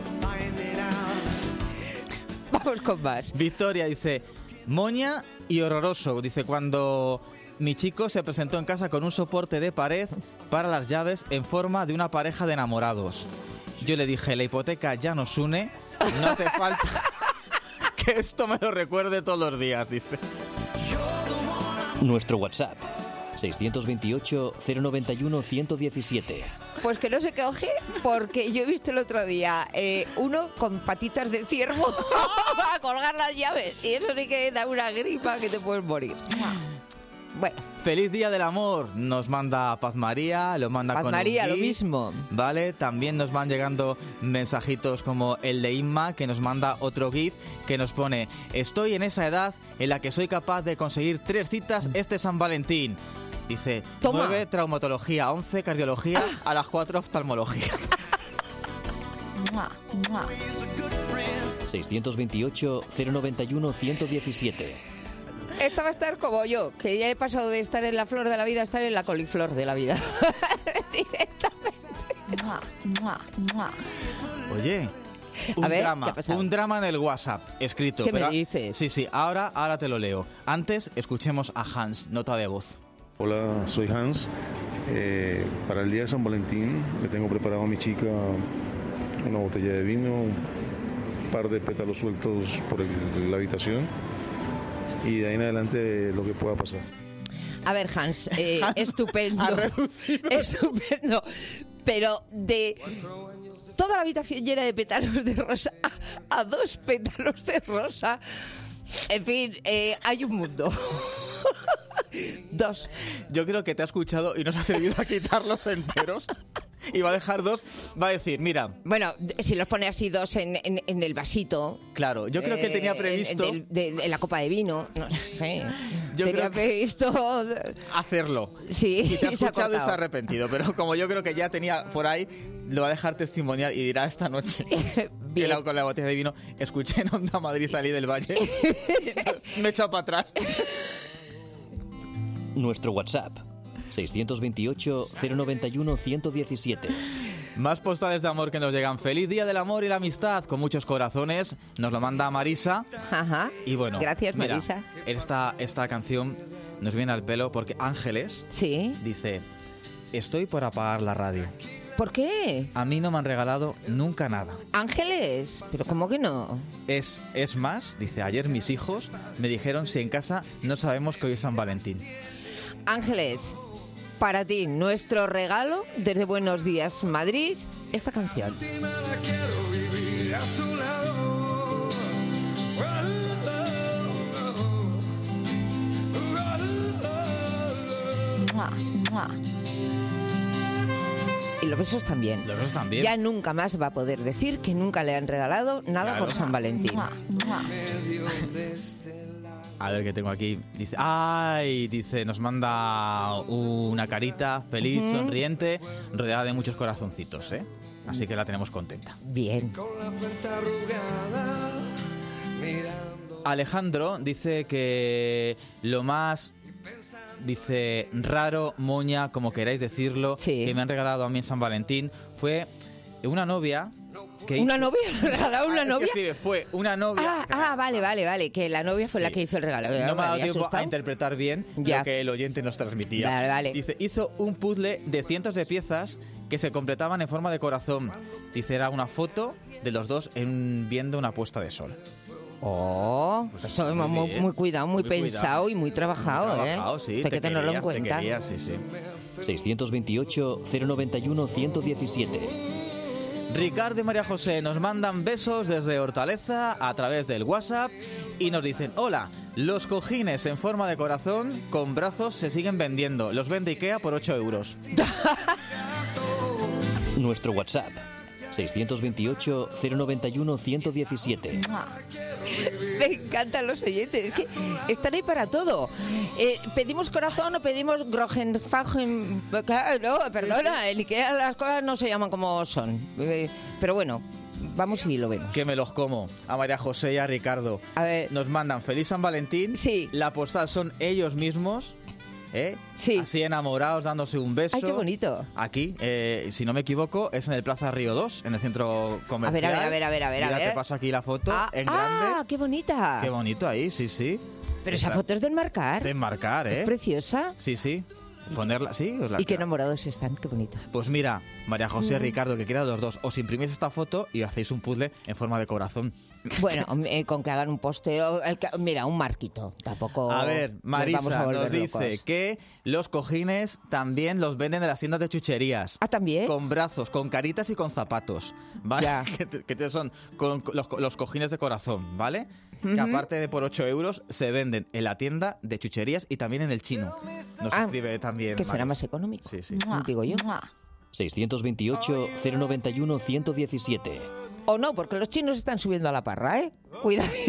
Vamos con más. Victoria dice, moña y horroroso. Dice, cuando mi chico se presentó en casa con un soporte de pared para las llaves en forma de una pareja de enamorados. Yo le dije, la hipoteca ya nos une, no hace falta que esto me lo recuerde todos los días, dice. Nuestro WhatsApp, seiscientos veintiocho, cero noventa y uno, ciento diecisiete. Pues que no se coge porque yo he visto el otro día eh, uno con patitas de ciervo para colgar las llaves. Y eso sí que da una gripa que te puedes morir. Bueno, Feliz Día del Amor, nos manda Paz María, lo manda Paz con un María, lo gif, mismo. Vale, también nos van llegando mensajitos como el de Inma, que nos manda otro GIF que nos pone: estoy en esa edad en la que soy capaz de conseguir tres citas este San Valentín. Dice, Toma. nueve traumatología, once cardiología, a las cuatro oftalmología. seiscientos veintiocho, cero noventa y uno, ciento diecisiete. Esta va a estar como yo, que ya he pasado de estar en la flor de la vida a estar en la coliflor de la vida. Oye, un A ver, drama, ¿qué ha pasado? un drama en el WhatsApp escrito. ¿Qué me pero- dices? Sí, sí, ahora, ahora te lo leo. Antes, escuchemos a Hans, nota de voz. Hola, soy Hans. Eh, para el día de San Valentín le tengo preparado a mi chica una botella de vino, un par de pétalos sueltos por el- la habitación y de ahí en adelante lo que pueda pasar. A ver, Hans, eh, estupendo. Estupendo. Pero de toda la habitación llena de pétalos de rosa a, a dos pétalos de rosa, en fin, eh, hay un mundo. Dos. Yo creo que te ha escuchado y no se ha atrevido a quitarlos enteros. Y va a dejar dos. Va a decir, mira. Bueno, si los pone así dos en, en, en el vasito. Claro, yo creo que él tenía eh, previsto. En, de, de- en la copa de vino. No sé. Yo tenía creo que- previsto. hacerlo. Sí, Y te ha se ha escuchado y se cortado. ha arrepentido. Pero como yo creo que ya tenía por ahí, lo va a dejar testimonial y dirá esta noche que la- con la botella de vino escuché en Onda Madrid salí del Valle. Me he echado para atrás. Nuestro WhatsApp, seiscientos veintiocho, cero noventa y uno, ciento diecisiete. Más postales de amor que nos llegan. Feliz Día del Amor y la Amistad, con muchos corazones. Nos lo manda Marisa. Ajá. Y bueno, Gracias, mira, Marisa. Esta, esta canción nos viene al pelo porque Ángeles Sí. dice: estoy por apagar la radio. ¿Por qué? A mí no me han regalado nunca nada. Ángeles, pero ¿cómo que no? Es, es más, dice, ayer mis hijos me dijeron si en casa no sabemos que hoy es San Valentín. Ángeles, para ti, nuestro regalo desde Buenos Días Madrid, esta canción. Y los besos también. Los besos también. Ya nunca más va a poder decir que nunca le han regalado nada Claro. por San Valentín. A ver qué tengo aquí. Dice, ay, dice, nos manda una carita feliz, Ujú. sonriente, rodeada de muchos corazoncitos, ¿eh? Así que la tenemos contenta. Bien. Alejandro dice que lo más, dice, raro, moña, como queráis decirlo, que me han regalado a mí en San Valentín fue una novia que ¿Una hizo- novia? ¿Regalado una Ah, es que novia? escribe, fue una novia. Ah, ah, vale, vale, vale, que la novia fue la que hizo el regalo. No me ha dado había tiempo asustado. a interpretar bien Ya. lo que el oyente nos transmitía. Vale, vale. Dice, hizo un puzzle de cientos de piezas que se completaban en forma de corazón. Dice, era una foto de los dos en, viendo una puesta de sol. Oh, eso es muy, bien. muy cuidado, muy, Muy pensado cuidado. y muy trabajado, Muy ¿eh? trabajado, sí, Hay te que tenerlo en quería, te cuenta. quería, sí, sí. seiscientos veintiocho, cero noventa y uno, ciento diecisiete. Ricardo y María José nos mandan besos desde Hortaleza a través del WhatsApp y nos dicen, hola, los cojines en forma de corazón con brazos se siguen vendiendo. Los vende Ikea por ocho euros. Nuestro WhatsApp, seiscientos veintiocho, cero noventa y uno, ciento diecisiete. Me encantan los oyentes, es que están ahí para todo. Eh, ¿Pedimos corazón o pedimos Grohenfagen? Claro, no, perdona, en Ikea las cosas no se llaman como son. Eh, pero bueno, vamos y lo vemos. Que me los como. A María José y a Ricardo. A ver. Nos mandan feliz San Valentín. Sí. La postal son ellos mismos. ¿Eh? Sí. Así enamorados, dándose un beso. Ay, qué bonito. Aquí, eh, si no me equivoco, es en el Plaza Río dos, en el centro comercial. A ver, a ver, a ver, a ver, a Mira, ver. te paso aquí la foto Ah, en ah, grande. qué bonita. Qué bonito ahí, sí, sí. Pero esa Está- foto es de enmarcar. De enmarcar, ¿eh? Es preciosa. Sí, sí. Ponerla, sí. Os la- Y qué enamorados están, qué bonita. Pues mira, María José y Mm. Ricardo, que quieran los dos, os imprimís esta foto y hacéis un puzzle en forma de corazón. Bueno, eh, con que hagan un póster, o el que- mira, un marquito, tampoco. A ver, nos Marisa vamos a nos volver dice locos. que los cojines también los venden en las tiendas de chucherías. Ah, también. Con brazos, con caritas y con zapatos, ¿vale? Ya. Que, te- que te son con los, los cojines de corazón, ¿vale? Que Ujú. aparte de por ocho euros se venden en la tienda de chucherías y también en el chino. Nos Ah, escribe también. que será Marisa. más económico. Sí, sí. Digo yo. seiscientos veintiocho, cero noventa y uno, ciento diecisiete. O no, porque los chinos están subiendo a la parra, ¿eh? Cuidadito,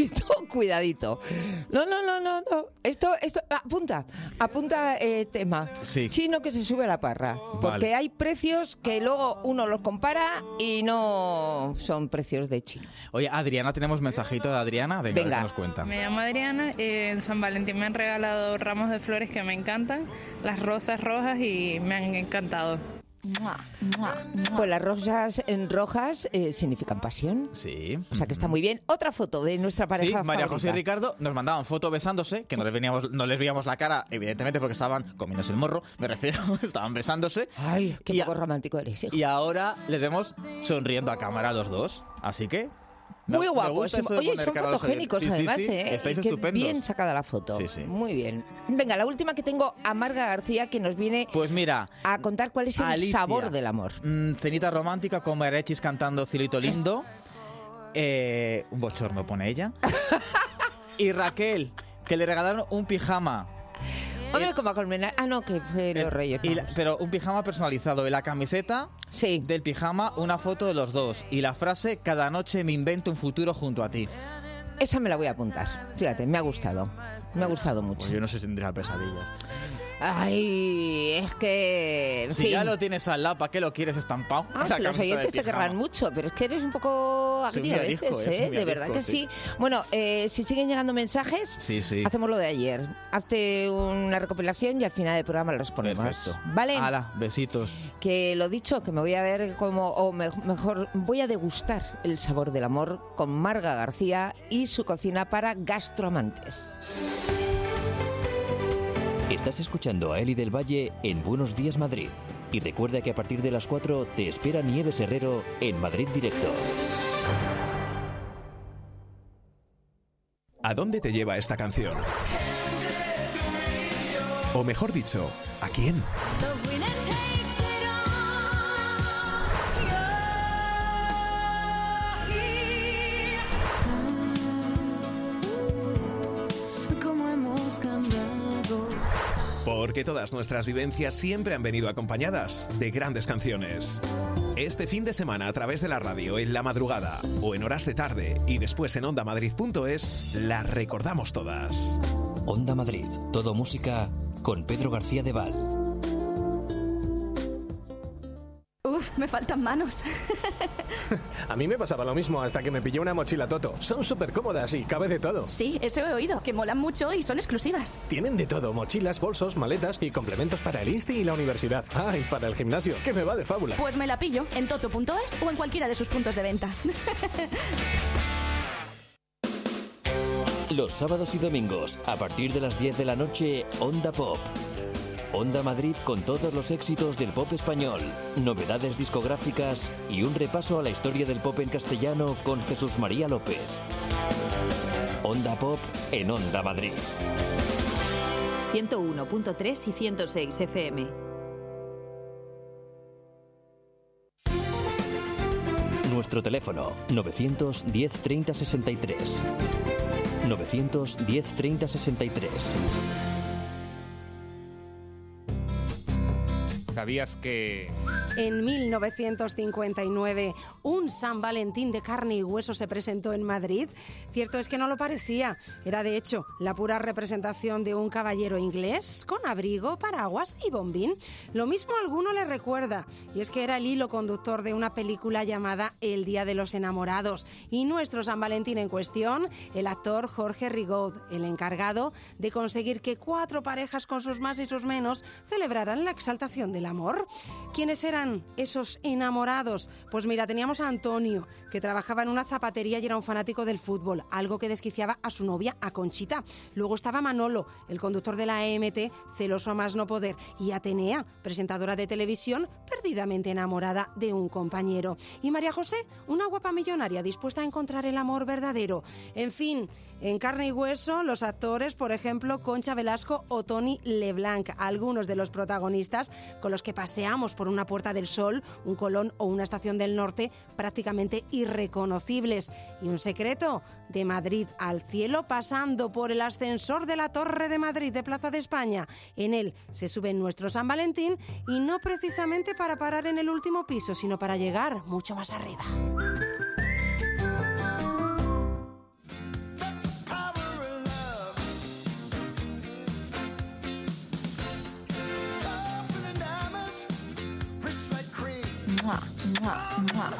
cuidadito. No, no, no, no, no. Esto, esto, apunta, apunta eh, tema. Sí. Chino que se sube a la parra. Porque Vale. hay precios que luego uno los compara y no son precios de chino. Oye, Adriana, tenemos mensajito de Adriana. Venga, Venga. a ver qué nos cuenta. Me llamo Adriana, eh, en San Valentín me han regalado ramos de flores que me encantan, las rosas rojas y me han encantado. Pues las rosas en rojas eh, significan pasión. Sí. O sea que está muy bien. Otra foto de nuestra pareja Sí, María favorita. José y Ricardo nos mandaban foto besándose, que no les, veníamos, no les veíamos la cara, evidentemente, porque estaban comiéndose el morro, me refiero, estaban besándose. Ay, qué y poco a- romántico eres, hijo. Y ahora les vemos sonriendo a cámara a los dos. Así que... me- Muy me guapos. gusta esto de Oye, poner son cara a los fotogénicos oyentes. Sí, sí, además, sí, ¿eh? estáis Qué estupendos. bien sacada la foto. Sí, sí. Muy bien. Venga, la última que tengo a Marga García, que nos viene Pues mira, a contar cuál es el Alicia. sabor del amor. mm, cenita romántica con mariachis cantando Cielito Lindo. Eh, un bochorno pone ella. Y Raquel, que le regalaron un pijama. Hombre, como a Colmenar. Ah, no, que fue los Reyes. Y la- Magos. pero un pijama personalizado. En la camiseta del pijama, una foto de los dos. Y la frase, cada noche me invento un futuro junto a ti. Esa me la voy a apuntar. Fíjate, me ha gustado. Me ha gustado mucho. Pues yo no sé si tendría pesadillas. Ay, es que... en Si fin. ya lo tienes al lado, ¿para qué lo quieres estampado? Ah, La si los camiseta oyentes de te querrán pijama. mucho, pero es que eres un poco Soy agri muy a arisco, veces, eh, soy ¿eh? muy De verdad arisco, que sí. sí. Bueno, eh, si siguen llegando mensajes, Sí, sí. hacemos lo de ayer. Hazte una recopilación y al final del programa lo respondemos. Perfecto. ¿Vale? Hala, besitos. Que lo dicho, que me voy a ver como, o me- mejor, voy a degustar el sabor del amor con Marga García y su cocina para gastroamantes. Estás escuchando a Eli del Valle en Buenos Días Madrid. Y recuerda que a partir de las cuatro te espera Nieves Herrero en Madrid Directo. ¿A dónde te lleva esta canción? O mejor dicho, ¿a quién? Cómo hemos cambiado. Porque todas nuestras vivencias siempre han venido acompañadas de grandes canciones. Este fin de semana a través de la radio, en la madrugada o en horas de tarde y después en onda madrid punto es, las recordamos todas. Onda Madrid, todo música con Pedro García de Val. Uf, me faltan manos. A mí me pasaba lo mismo hasta que me pillé una mochila Toto. Son súper cómodas y cabe de todo. Sí, eso he oído, que molan mucho y son exclusivas. Tienen de todo, mochilas, bolsos, maletas y complementos para el insti y la universidad. Ah, y para el gimnasio, que me va de fábula. Pues me la pillo en toto punto es o en cualquiera de sus puntos de venta. Los sábados y domingos, a partir de las diez de la noche, Onda Pop. Onda Madrid con todos los éxitos del pop español, novedades discográficas y un repaso a la historia del pop en castellano con Jesús María López. Onda Pop en Onda Madrid. ciento uno punto tres y ciento seis F M. Nuestro teléfono novecientos diez treinta sesenta y tres. novecientos diez treinta sesenta y tres. ¿Sabías que...? En mil novecientos cincuenta y nueve, un San Valentín de carne y hueso se presentó en Madrid. Cierto es que no lo parecía. Era, de hecho, la pura representación de un caballero inglés con abrigo, paraguas y bombín. Lo mismo a alguno le recuerda, y es que era el hilo conductor de una película llamada El Día de los Enamorados. Y nuestro San Valentín en cuestión, el actor Jorge Rigaud, el encargado de conseguir que cuatro parejas con sus más y sus menos celebraran la exaltación del amor. ¿Quiénes eran esos enamorados? Pues mira, teníamos a Antonio, que trabajaba en una zapatería y era un fanático del fútbol, algo que desquiciaba a su novia, a Conchita. Luego estaba Manolo, el conductor de la E M T, celoso a más no poder, y Atenea, presentadora de televisión, perdidamente enamorada de un compañero. Y María José, una guapa millonaria dispuesta a encontrar el amor verdadero. En fin, en carne y hueso, los actores, por ejemplo, Concha Velasco o Tony Leblanc, algunos de los protagonistas con los que paseamos por una Puerta del Sol, un Colón o una Estación del Norte prácticamente irreconocibles. Y un secreto, de Madrid al cielo, pasando por el ascensor de la Torre de Madrid de Plaza de España. En él se sube nuestro San Valentín y no precisamente para parar en el último piso, sino para llegar mucho más arriba. Mua, mua.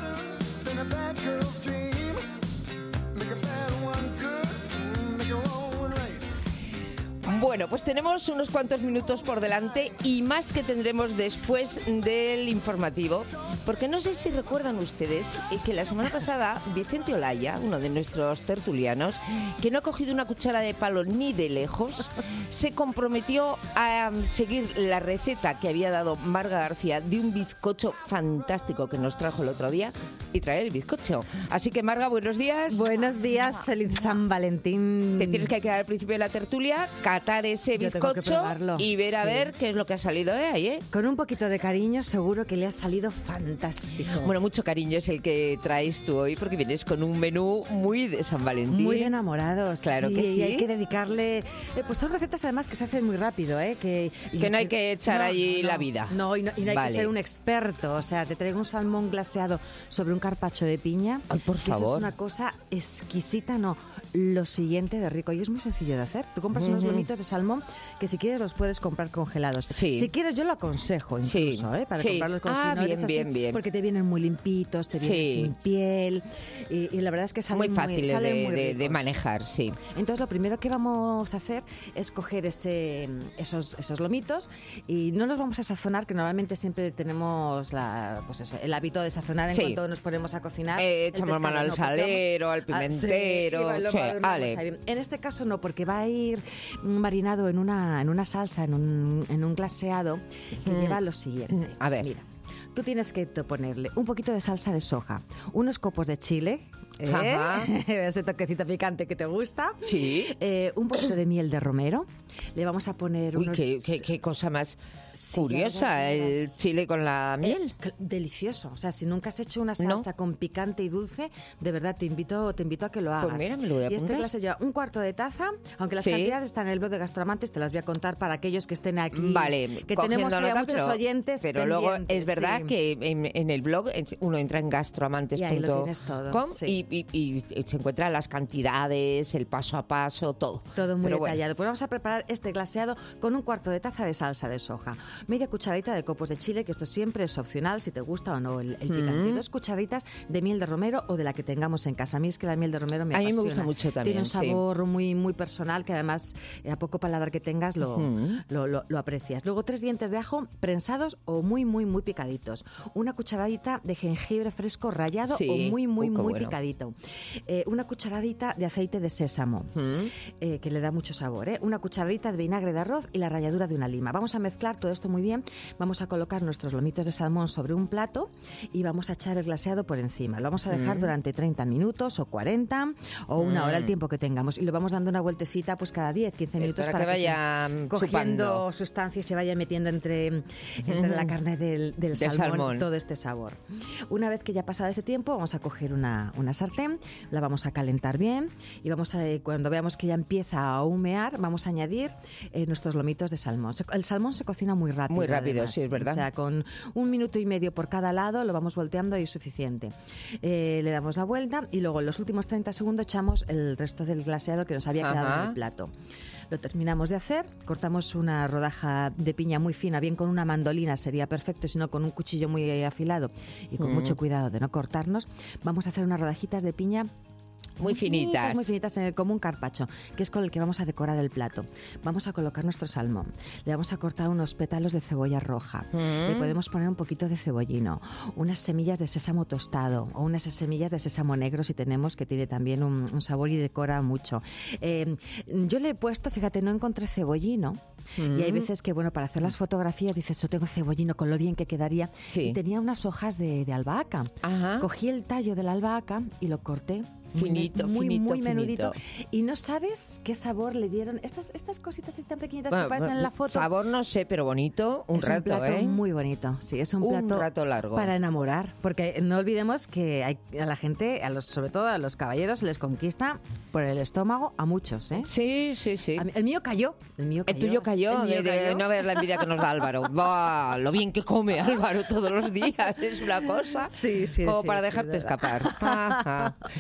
Bueno, pues tenemos unos cuantos minutos por delante y más que tendremos después del informativo, porque no sé si recuerdan ustedes que la semana pasada Vicente Olaya, uno de nuestros tertulianos, que no ha cogido una cuchara de palo ni de lejos, se comprometió a seguir la receta que había dado Marga García de un bizcocho fantástico que nos trajo el otro día y traer el bizcocho. Así que, Marga, buenos días. Buenos días, feliz San Valentín. Te tienes que quedar al principio de la tertulia, catar ese Yo tengo que bizcocho probarlo, y ver a sí. ver qué es lo que ha salido de ahí, ¿eh? Con un poquito de cariño seguro que le ha salido fantástico. Bueno, mucho cariño es el que traes tú hoy porque vienes con un menú muy de San Valentín. Muy de enamorados. Claro sí, que sí. Y hay que dedicarle... eh, pues son recetas además que se hacen muy rápido, ¿eh? Que, y Que no hay que echar allí no, la vida. No, y no, y no hay Vale. que ser un experto. O sea, te traigo un salmón glaseado sobre un carpaccio de piña. Ay, por que Eso favor. es una cosa exquisita, no. Lo siguiente de rico. Y es muy sencillo de hacer. Tú compras unos Ujú. lomitos de salmón que si quieres los puedes comprar congelados. Sí. Si quieres yo lo aconsejo incluso, ¿eh? Para Sí. comprarlos con Ah, si no eres bien, así, bien, bien. porque te vienen muy limpitos, te vienen Sí. sin piel y, y la verdad es que salen Muy fáciles salen de, muy de- ricos. de manejar, sí. Entonces lo primero que vamos a hacer es coger ese, esos, esos lomitos y no los vamos a sazonar, que normalmente siempre tenemos la, pues eso, el hábito de sazonar en Sí. cuanto nos ponemos a cocinar. Eh, el echamos mano pescado, al no, porque vamos- salero, al Ah, sí, pimentero, y lo sí, adornamos ale. ahí. En este caso no, porque va a ir marinado en una, en una salsa, en un, en un glaseado que Mm. lleva lo siguiente. A ver. Mira, tú tienes que ponerle un poquito de salsa de soja, unos copos de chile, ¿eh? Ajá. ese toquecito picante que te gusta, Sí. eh, un poquito de miel de romero, le vamos a poner Uy, unos... qué, qué- qué cosa más Sí, curiosa, ya verás, ya el verás. chile con la miel. Eh, cl- delicioso. O sea, si nunca has hecho una No. salsa con picante y dulce, de verdad te invito, te invito a que lo hagas. Pues mira, me lo voy a y este apuntar. clase lleva un cuarto de taza, aunque las Sí. cantidades están en el blog de Gastroamantes, te las voy a contar para aquellos que estén aquí. Vale, que cogiendo tenemos hoy a nota, muchos pero, oyentes pero luego pendientes, es verdad sí. que en, en el blog en- uno entra en gastroamantes Y ahí lo punto com tienes todo, sí. y, y- y se encuentra las cantidades, el paso a paso, todo. Todo muy Pero bueno, detallado. Pues vamos a preparar este glaseado con un cuarto de taza de salsa de soja, media cucharadita de copos de chile, que esto siempre es opcional si te gusta o no el, el picante, y Mm. dos cucharaditas de miel de romero o de la que tengamos en casa. A mí es que la miel de romero me A mí me apasiona. gusta mucho también, Tiene un sí. sabor muy, muy personal que además eh, a poco paladar que tengas lo, Ujú. lo, lo- lo aprecias. Luego tres dientes de ajo prensados o muy, muy, muy picaditos. Una cucharadita de jengibre fresco rallado Sí. o muy, muy, Uh, qué muy bueno. picadito. Eh, una cucharadita de aceite de sésamo, Mm. eh, que le da mucho sabor. ¿eh? Una cucharadita de vinagre de arroz y la ralladura de una lima. Vamos a mezclar todo esto muy bien. Vamos a colocar nuestros lomitos de salmón sobre un plato y vamos a echar el glaseado por encima. Lo vamos a dejar Mm. durante treinta minutos o cuarenta o una hora, el Mm. tiempo que tengamos. Y lo vamos dando una vueltecita pues cada diez, quince minutos para que se vaya cogiendo chupando. sustancia y se vaya metiendo entre, entre la carne del, del Del salmón, salmón. todo este sabor. Una vez que ya ha pasado ese tiempo, vamos a coger una, una sartén, la vamos a calentar bien y vamos a, eh, cuando veamos que ya empieza a humear, vamos a añadir eh, nuestros lomitos de salmón. Se- El salmón se cocina muy rápido. Muy rápido, además. sí, es verdad. O sea, con un minuto y medio por cada lado lo vamos volteando y es suficiente. Eh, le damos la vuelta y luego en los últimos treinta segundos echamos el resto del glaseado que nos había quedado Ajá. en el plato. Lo terminamos de hacer, cortamos una rodaja de piña muy fina, bien con una mandolina sería perfecto, si no con un cuchillo muy afilado y con Mm. mucho cuidado de no cortarnos. Vamos a hacer unas rodajitas de piña Muy finitas. Muy finitas, eh, como un carpaccio, que es con el que vamos a decorar el plato. Vamos a colocar nuestro salmón. Le vamos a cortar unos pétalos de cebolla roja. Mm. Le podemos poner un poquito de cebollino, unas semillas de sésamo tostado o unas semillas de sésamo negro si tenemos, que tiene también un, un sabor y decora mucho. Eh, yo le he puesto, fíjate, no encontré cebollino. Mm. Y hay veces que, bueno, para hacer las fotografías dices, yo tengo cebollino con lo bien que quedaría. Sí. Y tenía unas hojas de, de albahaca. Ajá. Cogí el tallo de la albahaca y lo corté. Muy Finito, muy, finito, muy menudito. finito. Y no sabes qué sabor le dieron estas, estas cositas así tan pequeñitas Bueno, que parecen en la foto. Sabor no sé, pero bonito, un es rato, un plato ¿eh? muy bonito, sí, es un Un plato rato largo. para enamorar, porque no olvidemos que hay, a la gente, a los, sobre todo a los caballeros, se les conquista por el estómago a muchos, ¿eh? Sí, sí, sí. A mí- el mío cayó, el mío cayó. El tuyo cayó, el mío de, de cayó. no ver la envidia que nos da Álvaro. ¡Bah! Lo bien que come Álvaro todos los días. Es una cosa Sí, sí, como sí, para sí, dejarte es verdad. escapar. Ja, ja.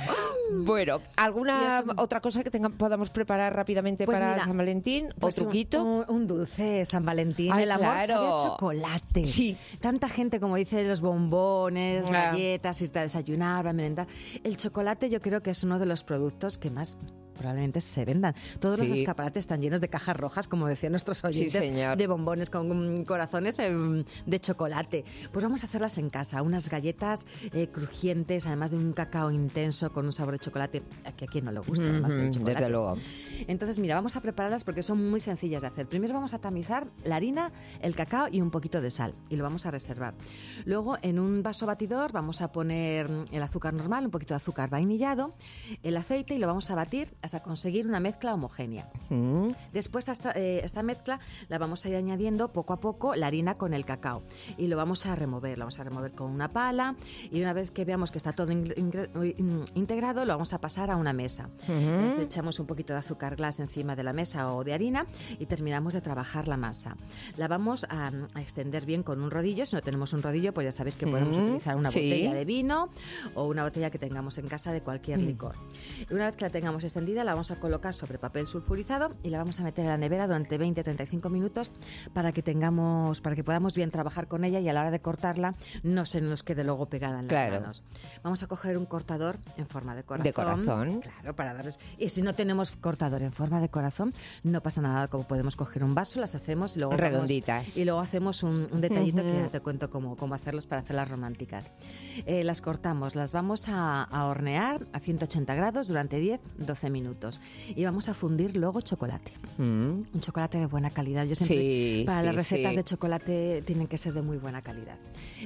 Bueno, ¿alguna Y eso- otra cosa que tenga- podamos preparar rápidamente Pues para mira, San Valentín? pues ¿O truquito? Un, un- un dulce San Valentín. Ay, el amor claro. sabe a chocolate. Sí. Tanta gente, como dice, los bombones, Ah. galletas, irte a desayunar, a merendar. El chocolate yo creo que es uno de los productos que más probablemente se vendan. Todos los Sí. escaparates están llenos de cajas rojas, como decían nuestros oyentes, señor. de bombones con mm, corazones em, de chocolate. Pues vamos a hacerlas en casa, unas galletas eh, crujientes, además de un cacao intenso con un sabor de chocolate, a que a quien no le gusta, además del Ujú, chocolate. desde luego. Entonces, mira, vamos a prepararlas porque son muy sencillas de hacer. Primero vamos a tamizar la harina, el cacao y un poquito de sal y lo vamos a reservar. Luego, en un vaso batidor vamos a poner el azúcar normal, un poquito de azúcar vainillado, el aceite y lo vamos a batir hasta conseguir una mezcla homogénea. Mm. Después, esta, eh, esta mezcla la vamos a ir añadiendo poco a poco la harina con el cacao y lo vamos a remover. Lo vamos a remover con una pala y una vez que veamos que está todo ingre- ingre- in- integrado, lo vamos a pasar a una mesa. Ujú. Entonces, echamos un poquito de azúcar glass encima de la mesa o de harina y terminamos de trabajar la masa. La vamos a, a extender bien con un rodillo. Si no tenemos un rodillo, pues ya sabéis que podemos Mm, utilizar una sí. botella de vino o una botella que tengamos en casa de cualquier Mm. licor. Y una vez que la tengamos extendida, la vamos a colocar sobre papel sulfurizado y la vamos a meter en la nevera durante veinte a treinta y cinco minutos para que tengamos, para que podamos bien trabajar con ella y a la hora de cortarla no se nos quede luego pegada en las Claro. manos. Vamos a coger un cortador en forma de corazón. De corazón. Claro, para darles. Y si no tenemos cortador en forma de corazón, no pasa nada, como podemos coger un vaso, las hacemos y luego vamos- Redonditas. y luego hacemos un, un detallito Ujú. que ya te cuento cómo, cómo hacerlos para hacerlas románticas. Eh, las cortamos, las vamos a, a hornear a ciento ochenta grados durante diez a doce minutos y vamos a fundir luego chocolate. Mm. Un chocolate de buena calidad. Yo siempre, Sí, para sí, las recetas sí. de chocolate tienen que ser de muy buena calidad.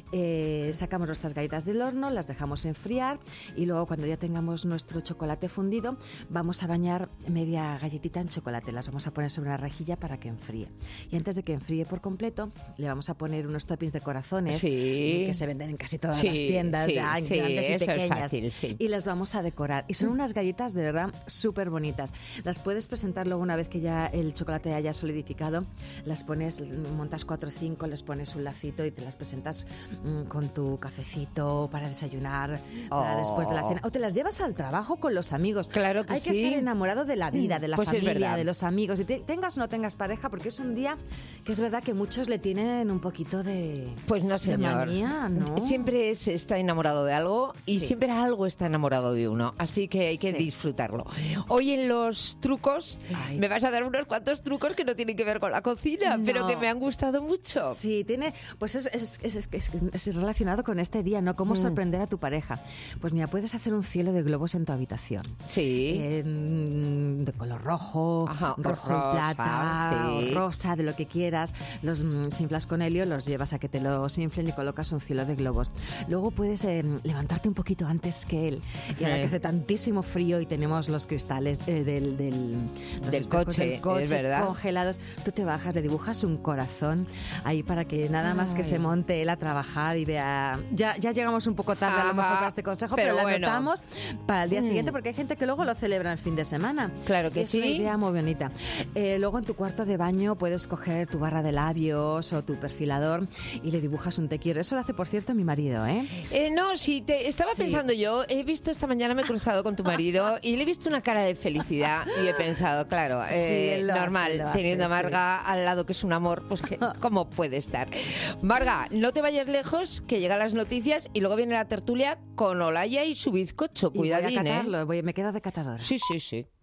Eh, sacamos nuestras galletas del horno, las dejamos enfriar y luego cuando ya tengamos nuestro chocolate fundido vamos a bañar media galletita en chocolate. Las vamos a poner sobre una rejilla para que enfríe. Y antes de que enfríe por completo le vamos a poner unos toppings de corazones Sí. que se venden en casi todas Sí, las tiendas, sí, ya, en sí, grandes y eso es pequeñas. fácil, sí. Y las vamos a decorar. Y son unas galletas de verdad súper bonitas. Las puedes presentar luego una vez que ya el chocolate haya solidificado. Las pones, montas cuatro o cinco, les pones un lacito y te las presentas mm, con tu cafecito para desayunar, para Oh. después de la cena. O te las llevas al trabajo con los amigos. Claro que Hay que sí. estar enamorado de la vida, de la Pues es familia, verdad. de los amigos. Y te- tengas o no tengas pareja, porque es un día que es verdad que muchos le tienen un poquito de... Pues no, de señor. manía, ¿no? Siempre se está enamorado de algo y Sí. siempre algo está enamorado de uno. Así que hay que Sí. disfrutarlo. Hoy en los trucos Ay. me vas a dar unos cuantos trucos que no tienen que ver con la cocina, No. pero que me han gustado mucho. Sí, tiene, pues es, es, es, es- es- es relacionado con este día, ¿no? Cómo Mm. sorprender a tu pareja. Pues mira, puedes hacer un cielo de globos en tu habitación. Sí. En- de color rojo, Ajá, rojo rosa, y plata, sí. o rosa, de lo que quieras. Los mm, inflas con helio, los llevas a que te los inflen y colocas un cielo de globos. Luego puedes eh, levantarte un poquito antes que él. Y ahora Sí. que hace tantísimo frío y tenemos los cristales eh, del, del, los Del espejos coche, del es coche verdad. congelados, tú te bajas, le dibujas un corazón ahí para que nada más que Ay. se monte él a trabajar y vea... Ya, ya llegamos un poco tarde a lo Ajá, mejor para este consejo, pero, pero lo bueno. anotamos para el día Mm. siguiente porque hay gente que luego lo celebra el fin de semana. Claro que es una sí. idea muy bonita. Eh, luego en tu cuarto de baño puedes coger tu barra de labios o tu perfilador y le dibujas un te quiero. Eso lo hace, por cierto, mi marido, ¿eh? Eh, no, sí, te, estaba Sí. pensando yo, he visto esta mañana, me he cruzado con tu marido y le he visto una cara de felicidad y he pensado, claro, Sí, eh, él lo hace, normal, lo hace, teniendo a sí. Marga al lado que es un amor, pues que, ¿cómo puede estar? Marga, no te vayas lejos, que llegan las noticias y luego viene la tertulia con Olaya y su bizcocho, Y voy a cuidadín, ¿eh? catarlo, voy- me quedo de catadora. Sí, sí, sí.